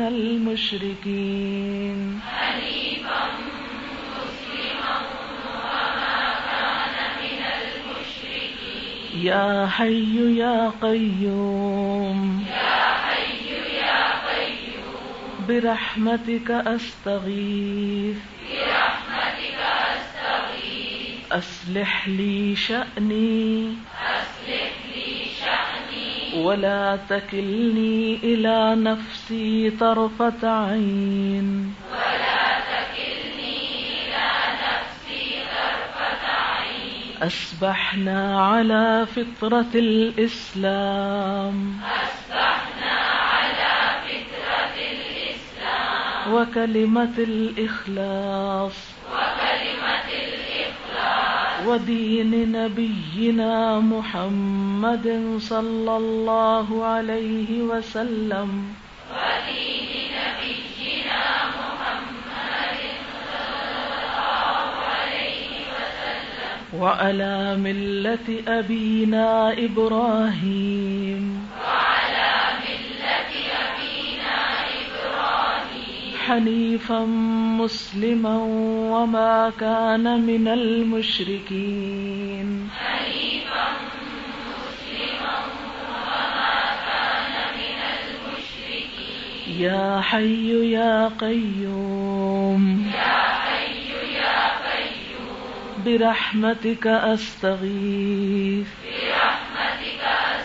المشركين حنيفا مسلما وما كان من المشركين يا حي يا قيوم يا حي يا قيوم برحمتك أستغيث برحمتك أستغيث أصلح لي شأني أصلح لي شأني ولا تكلني إلى نفسي طرفة عين ولا تكلني إلى نفسي طرفة عين أصبحنا على فطرة الإسلام أصبحنا على فطرة الإسلام وكلمة الإخلاص وكلمة الإخلاص ودين نبينا محمد صلى الله عليه وسلم ودين نبينا محمد صلى الله عليه وسلم وعلى ملة أبينا إبراهيم وعلى ملة أبينا إبراهيم حنيفا مسلما وما كان من المشركين حنيفا مسلما وما كان من المشركين يا حي يا قيوم يا حي يا قيوم برحمتك أستغيث برحمتك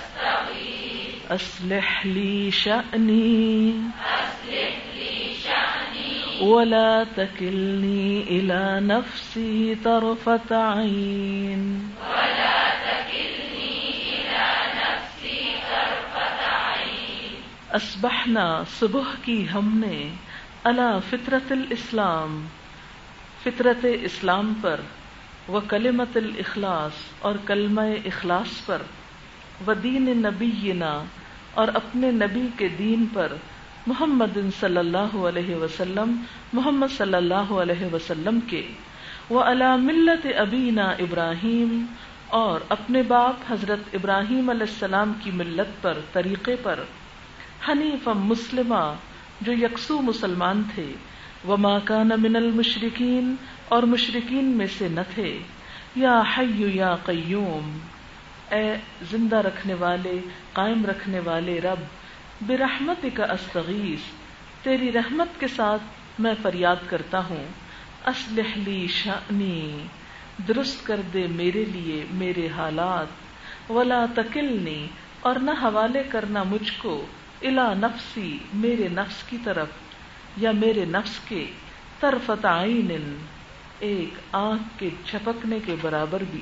أستغيث أصلح لي شأني أصلح لي شأني ولا تكلني إلى نفسي طرفة عين ولا تكلني إلى نفسي طرفة عين أصبحنا صبح کی ہم نے علی فطرت الاسلام فطرت اسلام پر و کلمت الاخلاص اور کلمہ اخلاص پر و دین نبینا اور اپنے نبی کے دین پر محمد صلی اللہ علیہ وسلم محمد صلی اللہ علیہ وسلم کے و علی ملت ابینا ابراہیم اور اپنے باپ حضرت ابراہیم علیہ السلام کی ملت پر طریقے پر حنیفا مسلمہ جو یکسو مسلمان تھے وما کان من المشرکین اور مشرکین میں سے نہ تھے یا حی یا قیوم اے زندہ رکھنے والے قائم رکھنے والے رب برحمتک استغیث تیری رحمت کے ساتھ میں فریاد کرتا ہوں اصلح لی شأنی درست کر دے میرے لیے میرے حالات ولا تکلنی اور نہ حوالے کرنا مجھ کو الا نفسی میرے نفس کی طرف یا میرے نفس کے طرفت عین ایک آنکھ کے جھپکنے کے برابر بھی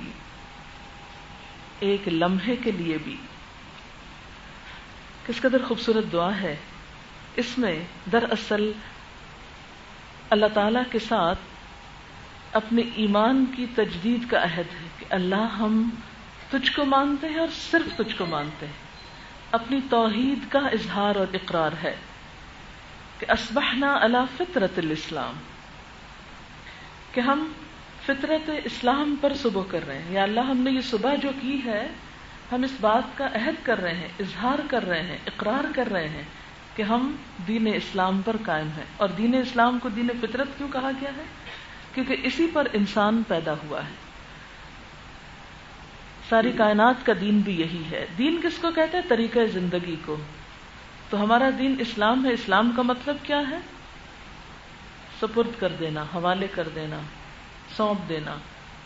ایک لمحے کے لیے بھی. کس قدر خوبصورت دعا ہے. اس میں دراصل اللہ تعالی کے ساتھ اپنے ایمان کی تجدید کا عہد ہے کہ اللہ ہم تجھ کو مانتے ہیں اور صرف تجھ کو مانتے ہیں. اپنی توحید کا اظہار اور اقرار ہے کہ اصبحنا علی فطرت الاسلام کہ ہم فطرت اسلام پر صبح کر رہے ہیں. یا اللہ ہم نے یہ صبح جو کی ہے ہم اس بات کا عہد کر رہے ہیں اظہار کر رہے ہیں اقرار کر رہے ہیں کہ ہم دین اسلام پر قائم ہیں. اور دین اسلام کو دین فطرت کیوں کہا گیا ہے؟ کیونکہ اسی پر انسان پیدا ہوا ہے. ساری کائنات کا دین بھی یہی ہے. دین کس کو کہتے ہیں؟ طریقہ زندگی کو. تو ہمارا دین اسلام ہے. اسلام کا مطلب کیا ہے؟ سپرد کر دینا، حوالے کر دینا، سونپ دینا،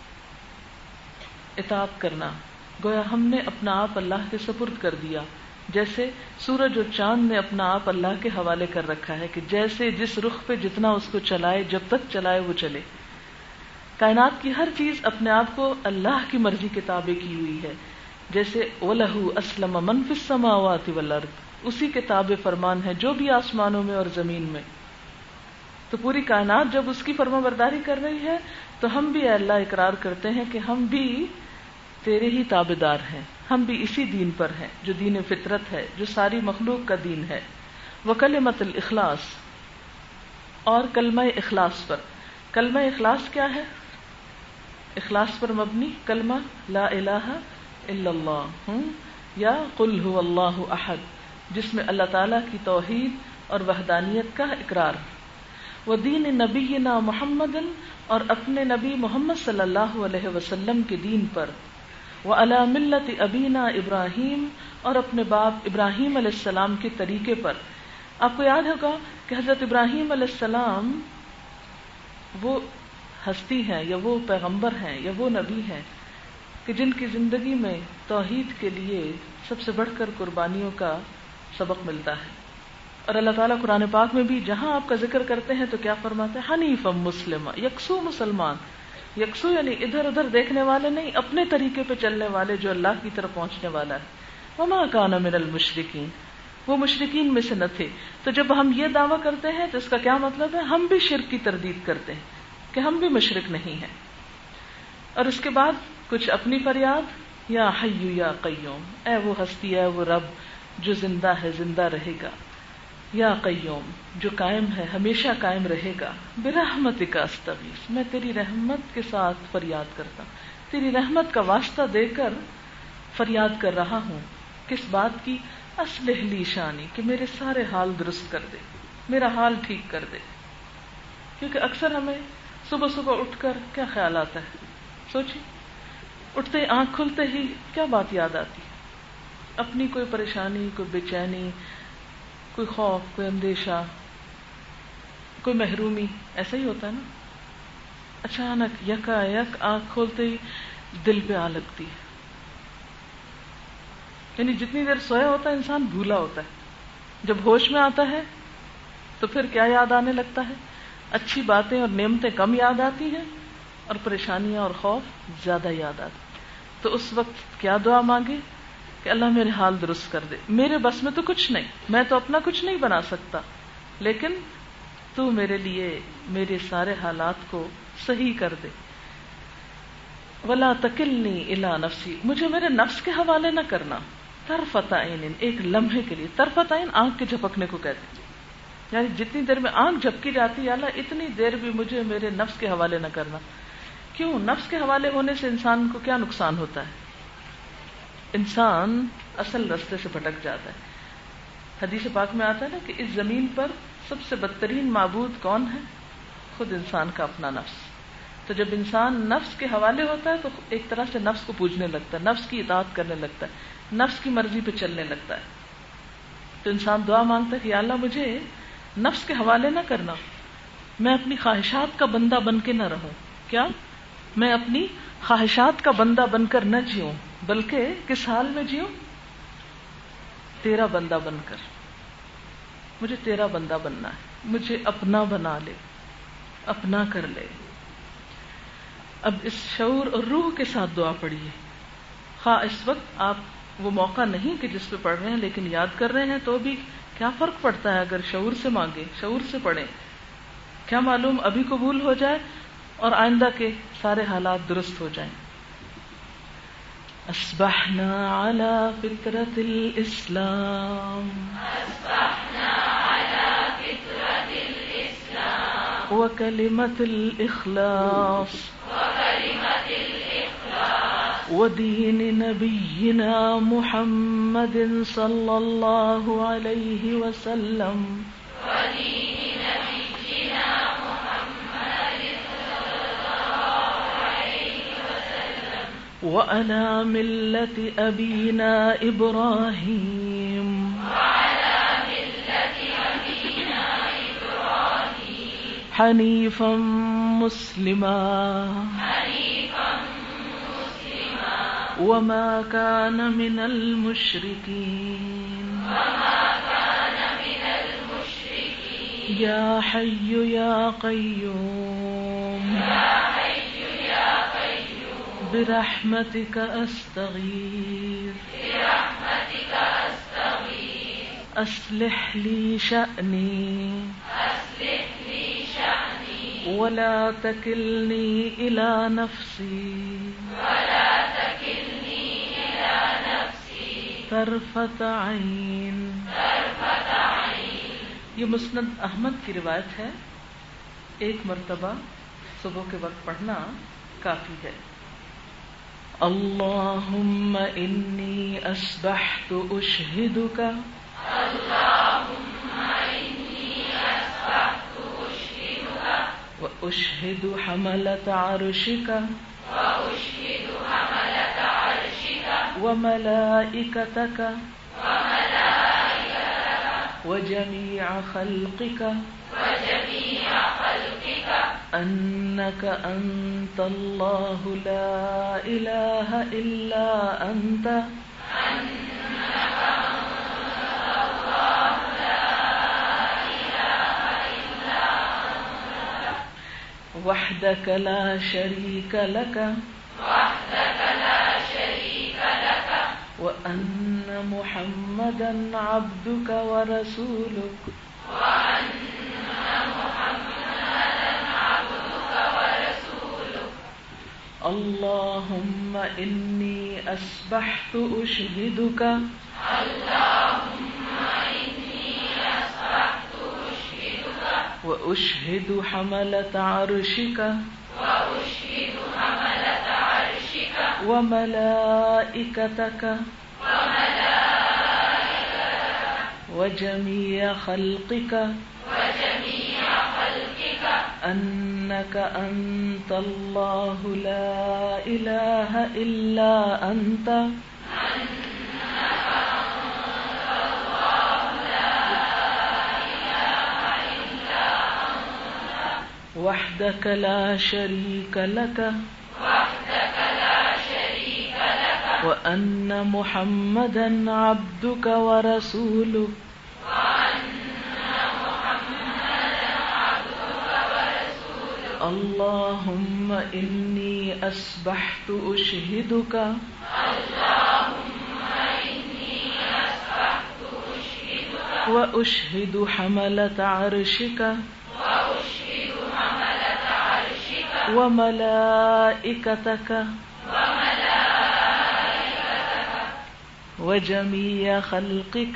اطاعت کرنا. گویا ہم نے اپنا آپ اللہ کے سپرد کر دیا. جیسے سورج اور چاند نے اپنا آپ اللہ کے حوالے کر رکھا ہے کہ جیسے جس رخ پہ جتنا اس کو چلائے، جب تک چلائے وہ چلے. کائنات کی ہر چیز اپنے آپ کو اللہ کی مرضی کے تابع کی ہوئی ہے. جیسے وَلَهُ أَسْلَمَ مَن فِي السَّمَاوَاتِ وَالْأَرْضِ، اسی کے تابع فرمان ہے جو بھی آسمانوں میں اور زمین میں. تو پوری کائنات جب اس کی فرما برداری کر رہی ہے تو ہم بھی اے اللہ اقرار کرتے ہیں کہ ہم بھی تیرے ہی تابع دار ہیں، ہم بھی اسی دین پر ہیں جو دین فطرت ہے، جو ساری مخلوق کا دین ہے. وَكَلِمَةُ الْإِخْلَاصِ، اور کلمہ اخلاص پر. کلمہ اخلاص کیا ہے؟ اخلاص پر مبنی کلمہ لا الہ الا اللہ یا قل هو اللہ احد، جس میں اللہ تعالیٰ کی توحید اور وحدانیت کا اقرار. ودین نبینا محمد، اور اپنے نبی محمد صلی اللہ علیہ وسلم کے دین پر. وعلی ملت ابینا ابراہیم، اور اپنے باپ ابراہیم علیہ السلام کے طریقے پر. آپ کو یاد ہوگا کہ حضرت ابراہیم علیہ السلام وہ ہستی ہیں یا وہ پیغمبر ہیں یا وہ نبی ہیں کہ جن کی زندگی میں توحید کے لیے سب سے بڑھ کر قربانیوں کا سبق ملتا ہے. اور اللہ تعالیٰ قرآن پاک میں بھی جہاں آپ کا ذکر کرتے ہیں تو کیا فرماتے ہیں؟ حنیفا مسلمہ، یکسو مسلمان. یکسو یعنی ادھر ادھر دیکھنے والے نہیں، اپنے طریقے پہ چلنے والے جو اللہ کی طرف پہنچنے والا ہے. وما کان من المشرکین، وہ مشرکین میں سے نہ تھے. تو جب ہم یہ دعویٰ کرتے ہیں تو اس کا کیا مطلب ہے؟ ہم بھی شرک کی تردید کرتے ہیں کہ ہم بھی مشرک نہیں ہیں. اور اس کے بعد کچھ اپنی فریاد، یا حی یا قیوم، اے وہ ہستی ہے وہ رب جو زندہ ہے زندہ رہے گا، یا قیوم جو قائم ہے ہمیشہ قائم رہے گا. برحمتک استغیث، میں تیری رحمت کے ساتھ فریاد کرتا ہوں، تیری رحمت کا واسطہ دے کر فریاد کر رہا ہوں. کس بات کی؟ اصلح لی شانی، کہ میرے سارے حال درست کر دے، میرا حال ٹھیک کر دے. کیونکہ اکثر ہمیں صبح صبح اٹھ کر کیا خیال آتا ہے؟ سوچیں، اٹھتے ہی آنکھ کھلتے ہی کیا بات یاد آتی؟ اپنی کوئی پریشانی، کوئی بے چینی، کوئی خوف، کوئی اندیشہ، کوئی محرومی. ایسا ہی ہوتا ہے نا. اچانک یکا یک آنکھ کھولتے ہی دل پہ آ لگتی ہے. یعنی جتنی دیر سویا ہوتا ہے انسان بھولا ہوتا ہے، جب ہوش میں آتا ہے تو پھر کیا یاد آنے لگتا ہے؟ اچھی باتیں اور نعمتیں کم یاد آتی ہیں اور پریشانیاں اور خوف زیادہ یاد آتے. تو اس وقت کیا دعا مانگے کہ اللہ میرے حال درست کر دے. میرے بس میں تو کچھ نہیں، میں تو اپنا کچھ نہیں بنا سکتا، لیکن تو میرے لیے میرے سارے حالات کو صحیح کر دے. ولا تکلنی الی نفسی، مجھے میرے نفس کے حوالے نہ کرنا. طرفۃ عین، ایک لمحے کے لیے. طرفۃ عین آنکھ کے جھپکنے کو کہتے ہیں، یعنی جتنی دیر میں آنکھ جھپکی جاتی ہے اللہ اتنی دیر بھی مجھے میرے نفس کے حوالے نہ کرنا. کیوں؟ نفس کے حوالے ہونے سے انسان کو کیا نقصان ہوتا ہے؟ انسان اصل رستے سے بھٹک جاتا ہے. حدیث پاک میں آتا ہے نا کہ اس زمین پر سب سے بدترین معبود کون ہے؟ خود انسان کا اپنا نفس. تو جب انسان نفس کے حوالے ہوتا ہے تو ایک طرح سے نفس کو پوجنے لگتا ہے، نفس کی اطاعت کرنے لگتا ہے، نفس کی مرضی پہ چلنے لگتا ہے. تو انسان دعا مانگتا ہے کہ یا اللہ مجھے نفس کے حوالے نہ کرنا، میں اپنی خواہشات کا بندہ بن کے نہ رہوں. کیا؟ میں اپنی خواہشات کا بندہ بن کر نہ جیوں، بلکہ کس حال میں جیوں؟ تیرا بندہ بن کر. مجھے تیرا بندہ بننا ہے، مجھے اپنا بنا لے، اپنا کر لے. اب اس شعور اور روح کے ساتھ دعا پڑھیے. خواہ اس وقت آپ وہ موقع نہیں کہ جس پہ پڑھ رہے ہیں لیکن یاد کر رہے ہیں تو بھی کیا فرق پڑتا ہے اگر شعور سے مانگے، شعور سے پڑھیں. کیا معلوم ابھی قبول ہو جائے اور آئندہ کے سارے حالات درست ہو جائیں. اصبحنا على فطرة الاسلام، اصبحنا على فطرة الاسلام وكلمة الاخلاص وكلمة الاخلاص ودين نبينا محمد صلى الله عليه وسلم ودين نبينا محمد صلى الله عليه وسلم وعلى ملة أبينا إبراهيم وعلى ملة أبينا إبراهيم حنيفا مسلما حنيفا مسلما وما كان من المشركين يا حي يا قيوم برحمتك أستغيث أصلح لي شأني ولا تكلني إلى نفسي طرفة عين. یہ مسند احمد کی روایت ہے. ایک مرتبہ صبح کے وقت پڑھنا کافی ہے. اللہم انی اصبحت اشہدک واشہد حملۃ عرشک وملائکتک وجميع خلقك أنك أنت الله لا إله إلا أنت وحدك لا شريك لك وأن محمدا عبدك ورسولك اللهم إني أصبحت أشهدك وأشهد حملة عرشك وملائكتك وجميع خلقك أنك أنت الله لا إله إلا أنت وحدك لا شريك لك وأن محمدا عبدك ورسولك اللهم إني أصبحت أشهدك وأشهد حملة عرشك وملائكتك وجميع خلقك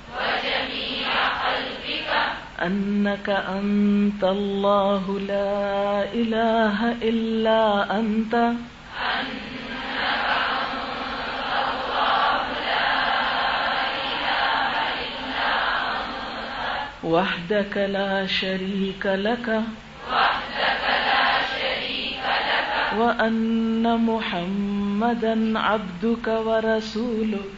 أنك أنت الله لا إله إلا أنت وحدك لا شريك لك وأن محمدا عبدك ورسولك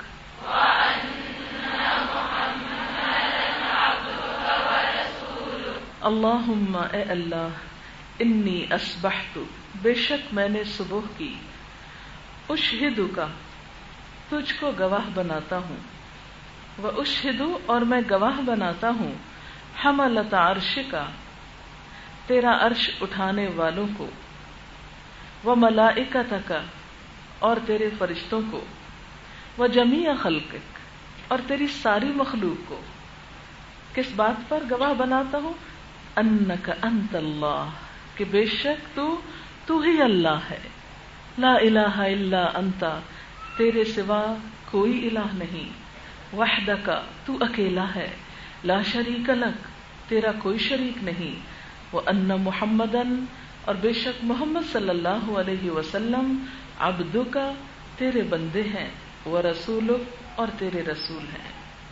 اللہم اے اللہ انی اصبحت بے شک میں نے صبح کی اشہدک تجھ کو گواہ بناتا ہوں و اشہد اور میں گواہ بناتا ہوں حملۃ عرشک تیرا عرش اٹھانے والوں کو و ملائکتک اور تیرے فرشتوں کو و جمیع خلقک اور تیری ساری مخلوق کو. کس بات پر گواہ بناتا ہوں؟ انک انت اللہ کہ بے شک تو تو ہی اللہ ہے. لا الہ الا انت تیرے سوا کوئی الہ نہیں. وحدک تو اکیلا ہے. لا شریک لک تیرا کوئی شریک نہیں. وان محمدن اور بے شک محمد صلی اللہ علیہ وسلم عبدک تیرے بندے ہیں ورسولک اور تیرے رسول ہیں.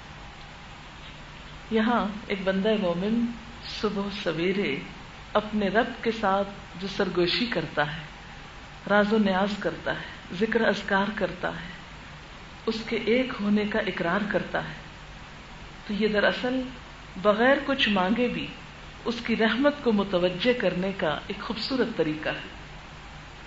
یہاں ایک بندہ مومن صبح سویرے اپنے رب کے ساتھ جو سرگوشی کرتا ہے، راز و نیاز کرتا ہے، ذکر اذکار کرتا ہے، اس کے ایک ہونے کا اقرار کرتا ہے، تو یہ دراصل بغیر کچھ مانگے بھی اس کی رحمت کو متوجہ کرنے کا ایک خوبصورت طریقہ ہے.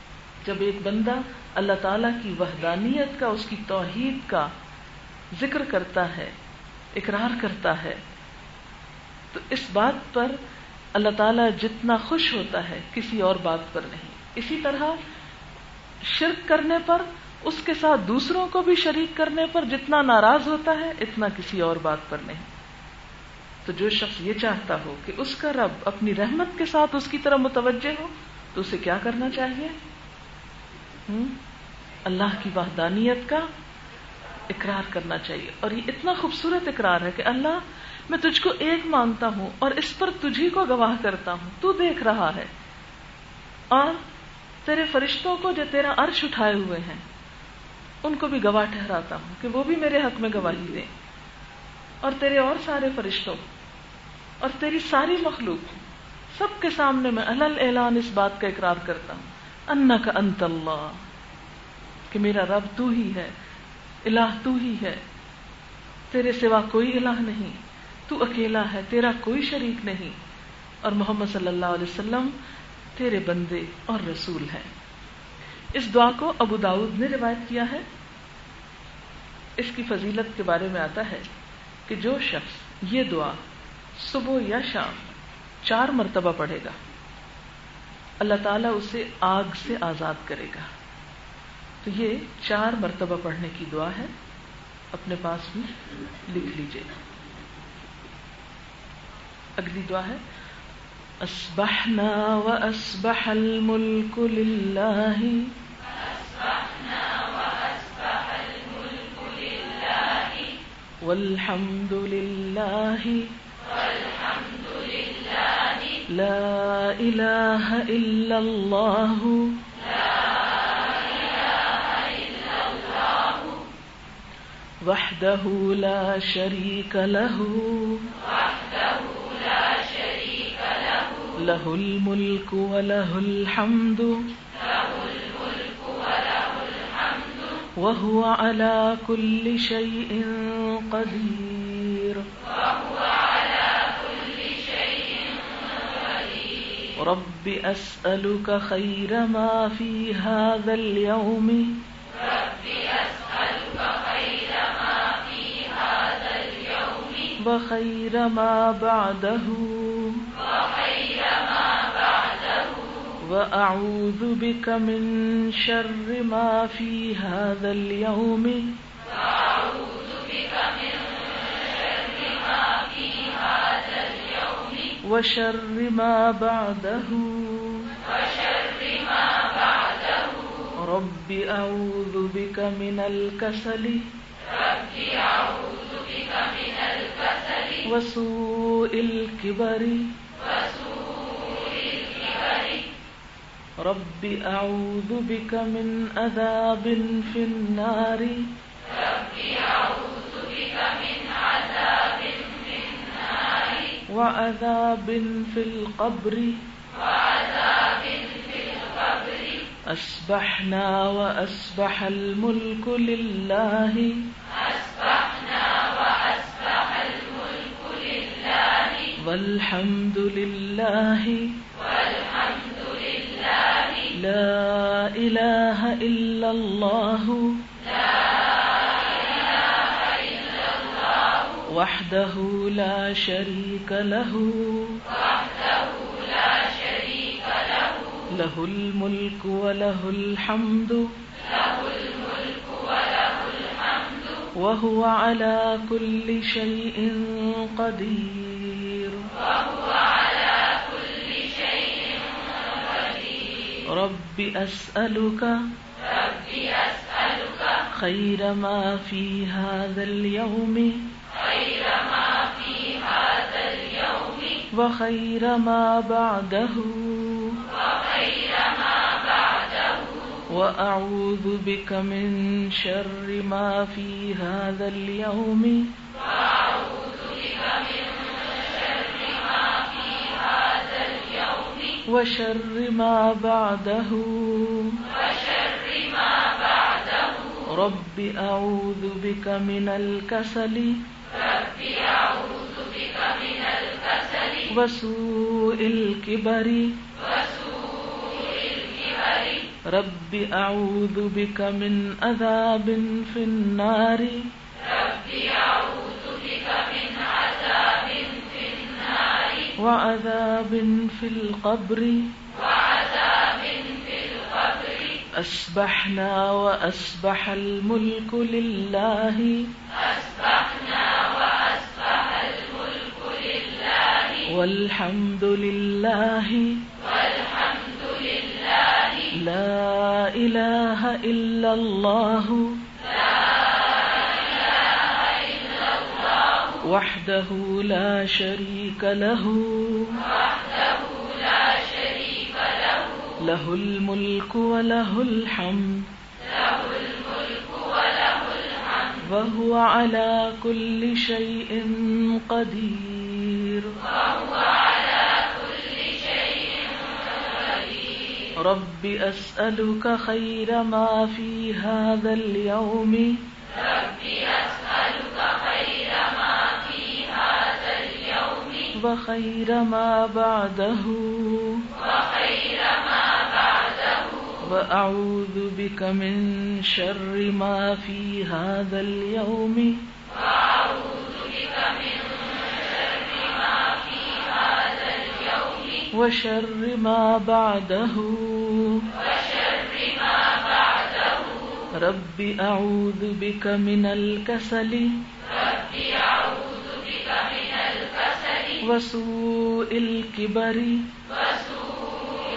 جب ایک بندہ اللہ تعالیٰ کی وحدانیت کا، اس کی توحید کا ذکر کرتا ہے، اقرار کرتا ہے، تو اس بات پر اللہ تعالیٰ جتنا خوش ہوتا ہے کسی اور بات پر نہیں. اسی طرح شرک کرنے پر، اس کے ساتھ دوسروں کو بھی شریک کرنے پر جتنا ناراض ہوتا ہے اتنا کسی اور بات پر نہیں. تو جو شخص یہ چاہتا ہو کہ اس کا رب اپنی رحمت کے ساتھ اس کی طرف متوجہ ہو تو اسے کیا کرنا چاہیے؟ ہم؟ اللہ کی وحدانیت کا اقرار کرنا چاہیے. اور یہ اتنا خوبصورت اقرار ہے کہ اللہ میں تجھ کو ایک مانتا ہوں اور اس پر تجھی کو گواہ کرتا ہوں، تو دیکھ رہا ہے، اور تیرے فرشتوں کو جو تیرا عرش اٹھائے ہوئے ہیں ان کو بھی گواہ ٹھہراتا ہوں کہ وہ بھی میرے حق میں گواہی دیں، اور تیرے اور سارے فرشتوں اور تیری ساری مخلوق سب کے سامنے میں علل اعلان اس بات کا اقرار کرتا ہوں انک انت اللہ، کہ میرا رب تو ہی ہے، الہ تو ہی ہے، تیرے سوا کوئی الہ نہیں، تو اکیلا ہے، تیرا کوئی شریک نہیں، اور محمد صلی اللہ علیہ وسلم تیرے بندے اور رسول ہیں. اس دعا کو ابو داؤد نے روایت کیا ہے. اس کی فضیلت کے بارے میں آتا ہے کہ جو شخص یہ دعا صبح یا شام چار مرتبہ پڑھے گا اللہ تعالیٰ اسے آگ سے آزاد کرے گا. تو یہ چار مرتبہ پڑھنے کی دعا ہے، اپنے پاس بھی لکھ لیجئے. اگلی دعا ہے اصبحنا واصبح الملك لله أصبحنا وأصبح الملك لله والحمد لله والحمد لله لا إله إلا الله لا إله إلا الله وحده لا شريك له وحده لا شريك له له الملك وله الحمد له الملك وله الحمد وهو على كل شيء قدير وهو على كل شيء قدير. رب أسألك خير ما في هذا اليوم رب أسألك خير ما في هذا اليوم وخير ما بعده وخير ما بعده وأعوذ بك من شر ما في هذا اليوم وأعوذ بك من شر ما في هذا اليوم وشر ما بعده وشر ما بعده. رب أعوذ بك من الكسل رب أعوذ بك من الكسل وسوء الكبر وسوء الكبر. رب أعوذ بك من عذاب في النار رب أعوذ بك من عذاب في النار وعذاب في القبر وعذاب في القبر. أصبحنا وأصبح الملك لله أصبحنا وأصبح الملك لله والحمد لله والحمد لله لا إله إلا الله وحده لا شريك له وحده لا شريك له له الملك وله الحمد له الملك وله الحمد وهو على كل شيء قدير وهو على كل شيء قدير. رب أسألك رب أسألك خير ما في هذا اليوم خير ما في هذا اليوم وخير ما بعده وخير ما بعده وأعوذ بك من شر ما في هذا اليوم وأعوذ بك من شر ما في هذا اليوم وشر ما بعده وشر ما بعده. رب أعوذ بك من الكسل رب أعوذ بك من الكسل وسوء الكبر وسوء الكبر. رب اعوذ بک من عذاب فی النار رب اعوذ بک من عذاب فی النار وعذاب فی القبر وعذاب فی القبر اصبحنا واصبح الملک للہ اصبحنا واصبح الملک للہ والحمد للہ والحمد للہ لا الہ الا اللہ وحدہ لا شریک لہ وحدہ لا شریک لہ لہ الملک ولہ الحمد لہ الملک ولہ الحمد وہو علی کل شیء قدیر وهو على كل شيء قدير رب اسألک خیر ما فی هذا اليوم رب أسألك خير ما في هذا اليوم وخیر ما بعده وخير ما بعده وأعوذ بك من شر ما في هذا اليوم وأعوذ بك من شر ما في هذا اليوم وشر ما بعده وشر ما بعده رب أعوذ بك من الكسل رب أعوذ بك من الكسل وسوء الكبر وسوء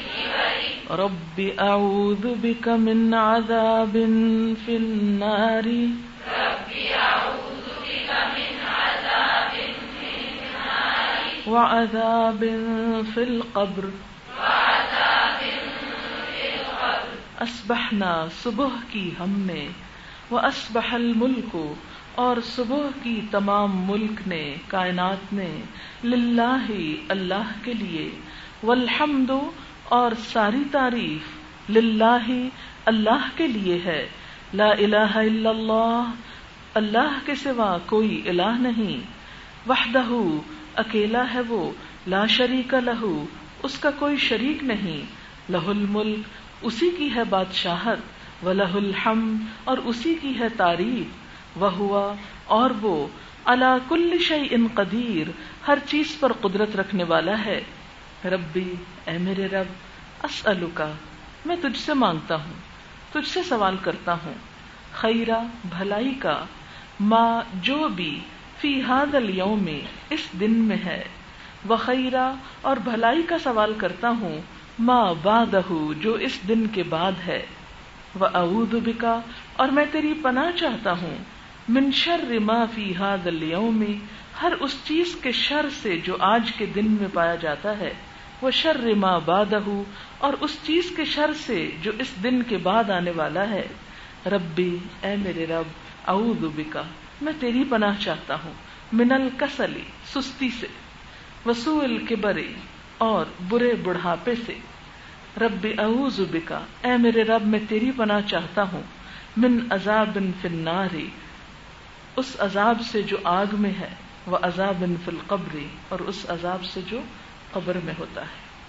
الكبر رب أعوذ بك من عذاب في النار رب أعوذ بك من عذاب في النار وعذاب في القبر وعذاب في القبر اصبحنا صبح کی ہم نے واصبح الملک اور صبح کی تمام ملک نے کائنات نے للہ اللہ کے لیے والحمد اور ساری تعریف للہ اللہ کے لیے ہے لا الہ الا اللہ اللہ کے سوا کوئی الہ نہیں وحدہ اکیلا ہے وہ لا شریک لہ اس کا کوئی شریک نہیں لہ الملک اسی کی ہے بادشاہت وَلَهُ الْحَمْدُ اور اسی کی ہے تعریف وَهُوَ اور وہ عَلَى كُلِّ شَيْءٍ قدیر ہر چیز پر قدرت رکھنے والا ہے ربی اے میرے رب اسألک میں تجھ سے مانگتا ہوں تجھ سے سوال کرتا ہوں خیرہ بھلائی کا ما جو بھی فی ھذا اليوم اس دن میں ہے وخیرہ اور بھلائی کا سوال کرتا ہوں ما بعدہ جو اس دن کے بعد ہے وَأَعُوذُ بِكَ اور میں تیری پناہ چاہتا ہوں من شر ما فی ھذا اليوم ہر اس چیز کے شر سے جو آج کے دن میں پایا جاتا ہے وشر ما بعدہ اور اس چیز کے شر سے جو اس دن کے بعد آنے والا ہے ربی اے میرے رب اعوذ بک میں تیری پناہ چاہتا ہوں من الکسل سستی سے وسوء الکبر اور برے بڑھاپے سے رب اعوذ بک اے میرے رب میں تیری پناہ چاہتا ہوں من عذاب فی النار اس عذاب سے جو آگ میں ہے و عذاب فی القبر اور اس عذاب سے جو قبر میں ہوتا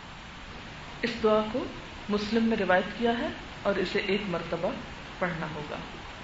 ہے اس دعا کو مسلم نے روایت کیا ہے اور اسے ایک مرتبہ پڑھنا ہوگا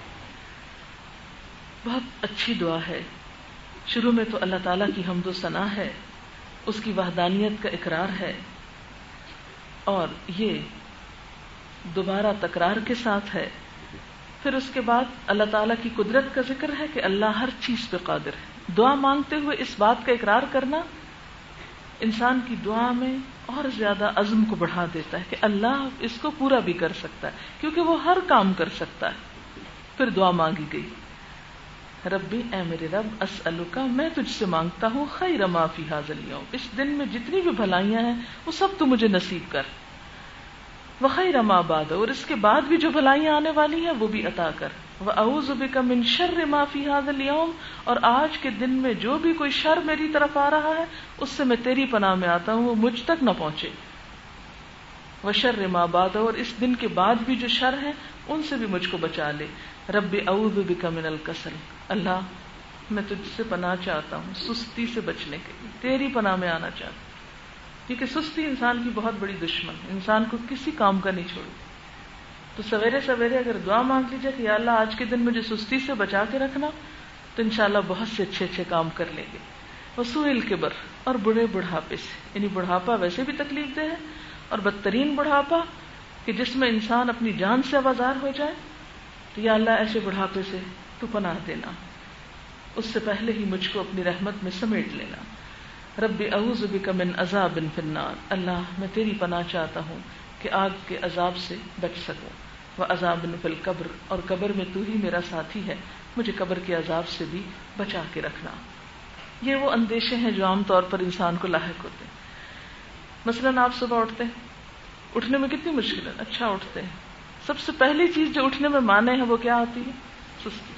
بہت اچھی دعا ہے شروع میں تو اللہ تعالیٰ کی حمد و ثنا ہے اس کی وحدانیت کا اقرار ہے اور یہ دوبارہ تکرار کے ساتھ ہے پھر اس کے بعد اللہ تعالیٰ کی قدرت کا ذکر ہے کہ اللہ ہر چیز پہ قادر ہے دعا مانگتے ہوئے اس بات کا اقرار کرنا انسان کی دعا میں اور زیادہ عزم کو بڑھا دیتا ہے کہ اللہ اس کو پورا بھی کر سکتا ہے کیونکہ وہ ہر کام کر سکتا ہے پھر دعا مانگی گئی ربی اے میرے رب اسألک میں تجھ سے مانگتا ہوں خیر ما فی ھذا الیوم اس دن میں جتنی بھی بھلائیاں ہیں وہ سب تو مجھے نصیب کر وخیر ما بعد اور اس کے بعد بھی جو بھلائیاں آنے والی ہیں وہ بھی عطا کر واعوذ بک من شر ما فی ھذا الیوم اور آج کے دن میں جو بھی کوئی شر میری طرف آ رہا ہے اس سے میں تیری پناہ میں آتا ہوں وہ مجھ تک نہ پہنچے وشر ما بعد اور اس دن کے بعد بھی جو شر ہیں ان سے بھی مجھ کو بچا لے رب اعوذ بک من الکسل اللہ میں تجھ سے پناہ چاہتا ہوں سستی سے بچنے کے لیے تیری پناہ میں آنا چاہتا ہوں کیونکہ سستی انسان کی بہت بڑی دشمن ہے انسان کو کسی کام کا نہیں چھوڑتی تو سویرے سویرے اگر دعا مانگ لیجیے کہ یا اللہ آج کے دن مجھے سستی سے بچا کے رکھنا، تو انشاءاللہ بہت سے اچھے اچھے کام کر لیں گے. وسوء الکبر، اور بڑے بڑھاپے سے، یعنی بڑھاپا ویسے بھی تکلیف دہ ہے، اور بدترین بڑھاپا کہ جس میں انسان اپنی جان سے آوازار ہو جائے. تو یا اللہ ایسے بڑھاپے سے تو پناہ دینا، اس سے پہلے ہی مجھ کو اپنی رحمت میں سمیٹ لینا. رب اعوذ بک من عذاب فی النار، اللہ میں تیری پناہ چاہتا ہوں کہ آگ کے عذاب سے بچ سکوں. وعذاب فی القبر، اور قبر میں تو ہی میرا ساتھی ہے، مجھے قبر کے عذاب سے بھی بچا کے رکھنا. یہ وہ اندیشے ہیں جو عام طور پر انسان کو لاحق ہوتے ہیں. مثلاً آپ صبح اٹھتے ہیں، اٹھنے میں کتنی مشکل ہے، اچھا اٹھتے ہیں، سب سے پہلی چیز جو اٹھنے میں مانے ہے وہ کیا ہوتی ہے؟ سستی.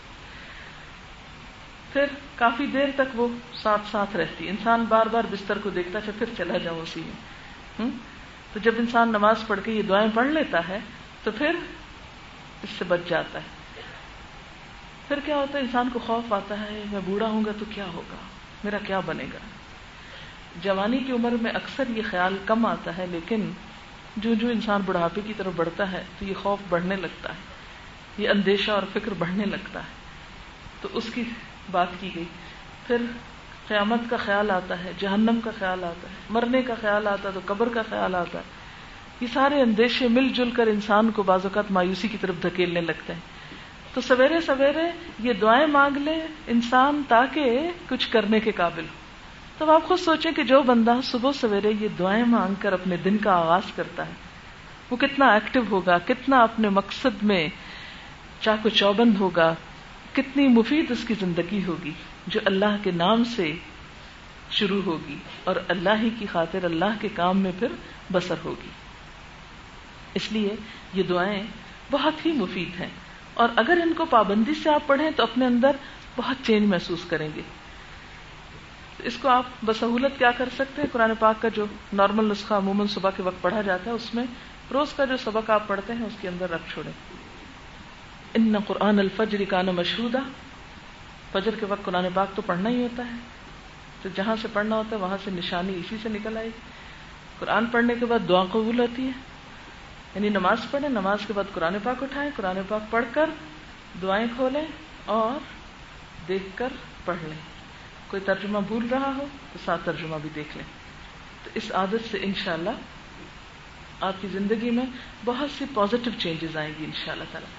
پھر کافی دیر تک وہ ساتھ ساتھ رہتی ہے، انسان بار بار بستر کو دیکھتا ہے پھر چلا جاؤں اسی میں. تو جب انسان نماز پڑھ کے یہ دعائیں پڑھ لیتا ہے تو پھر اس سے بچ جاتا ہے. پھر کیا ہوتا ہے؟ انسان کو خوف آتا ہے، میں بوڑھا ہوں گا تو کیا ہوگا، میرا کیا بنے گا. جوانی کی عمر میں اکثر یہ خیال کم آتا ہے، لیکن جو جو انسان بڑھاپے کی طرف بڑھتا ہے تو یہ خوف بڑھنے لگتا ہے، یہ اندیشہ اور فکر بڑھنے لگتا ہے. تو اس کی بات کی گئی. پھر قیامت کا خیال آتا ہے، جہنم کا خیال آتا ہے، مرنے کا خیال آتا ہے تو قبر کا خیال آتا ہے. یہ سارے اندیشے مل جل کر انسان کو بعض اوقات مایوسی کی طرف دھکیلنے لگتے ہیں. تو سویرے سویرے یہ دعائیں مانگ لے انسان تاکہ کچھ کرنے کے قابل ہو. تب آپ خود سوچیں کہ جو بندہ صبح سویرے یہ دعائیں مانگ کر اپنے دن کا آغاز کرتا ہے وہ کتنا ایکٹیو ہوگا، کتنا اپنے مقصد میں چاق و چوبند ہوگا، کتنی مفید اس کی زندگی ہوگی جو اللہ کے نام سے شروع ہوگی اور اللہ ہی کی خاطر اللہ کے کام میں پھر بسر ہوگی. اس لیے یہ دعائیں بہت ہی مفید ہیں، اور اگر ان کو پابندی سے آپ پڑھیں تو اپنے اندر بہت چینج محسوس کریں گے. اس کو آپ بسہولت کیا کر سکتے ہیں؟ قرآن پاک کا جو نارمل نسخہ عموماً صبح کے وقت پڑھا جاتا ہے اس میں روز کا جو سبق آپ پڑھتے ہیں اس کے اندر رکھ چھوڑیں. ان قرآن الفجر کان مشہودا، فجر کے وقت قرآن پاک تو پڑھنا ہی ہوتا ہے، تو جہاں سے پڑھنا ہوتا ہے وہاں سے نشانی اسی سے نکل آئے گی. قرآن پڑھنے کے بعد دعا قبول ہوتی ہے، یعنی نماز پڑھیں، نماز کے بعد قرآن پاک اٹھائیں، قرآن پاک پڑھ کر دعائیں کھولیں اور دیکھ کر پڑھ لیں. کوئی ترجمہ بھول رہا ہو تو ساتھ ترجمہ بھی دیکھ لیں. تو اس عادت سے انشاءاللہ آپ کی زندگی میں بہت سی پازیٹیو چینجز آئیں گی انشاءاللہ تعالی.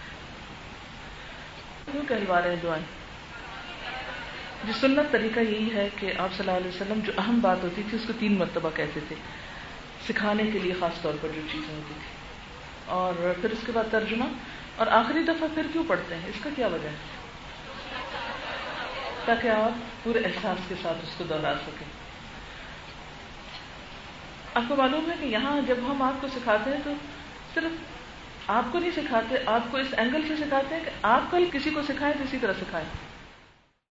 کیوں کہلوا رہے ہیں دعائیں؟ جو سنت طریقہ یہی ہے کہ آپ صلی اللہ علیہ وسلم جو اہم بات ہوتی تھی اس کو تین مرتبہ کہتے تھے، سکھانے کے لیے خاص طور پر جو چیزیں ہوتی تھی، اور پھر اس کے بعد ترجمہ، اور آخری دفعہ پھر کیوں پڑھتے ہیں، اس کا کیا وجہ ہے؟ تاکہ آپ پورے احساس کے ساتھ اس کو دوہرا سکیں. آپ کو معلوم ہے کہ یہاں جب ہم آپ کو سکھاتے ہیں تو صرف آپ کو نہیں سکھاتے، آپ کو اس اینگل سے سکھاتے ہیں کہ آپ کل کسی کو سکھائیں تو اسی طرح سکھائیں.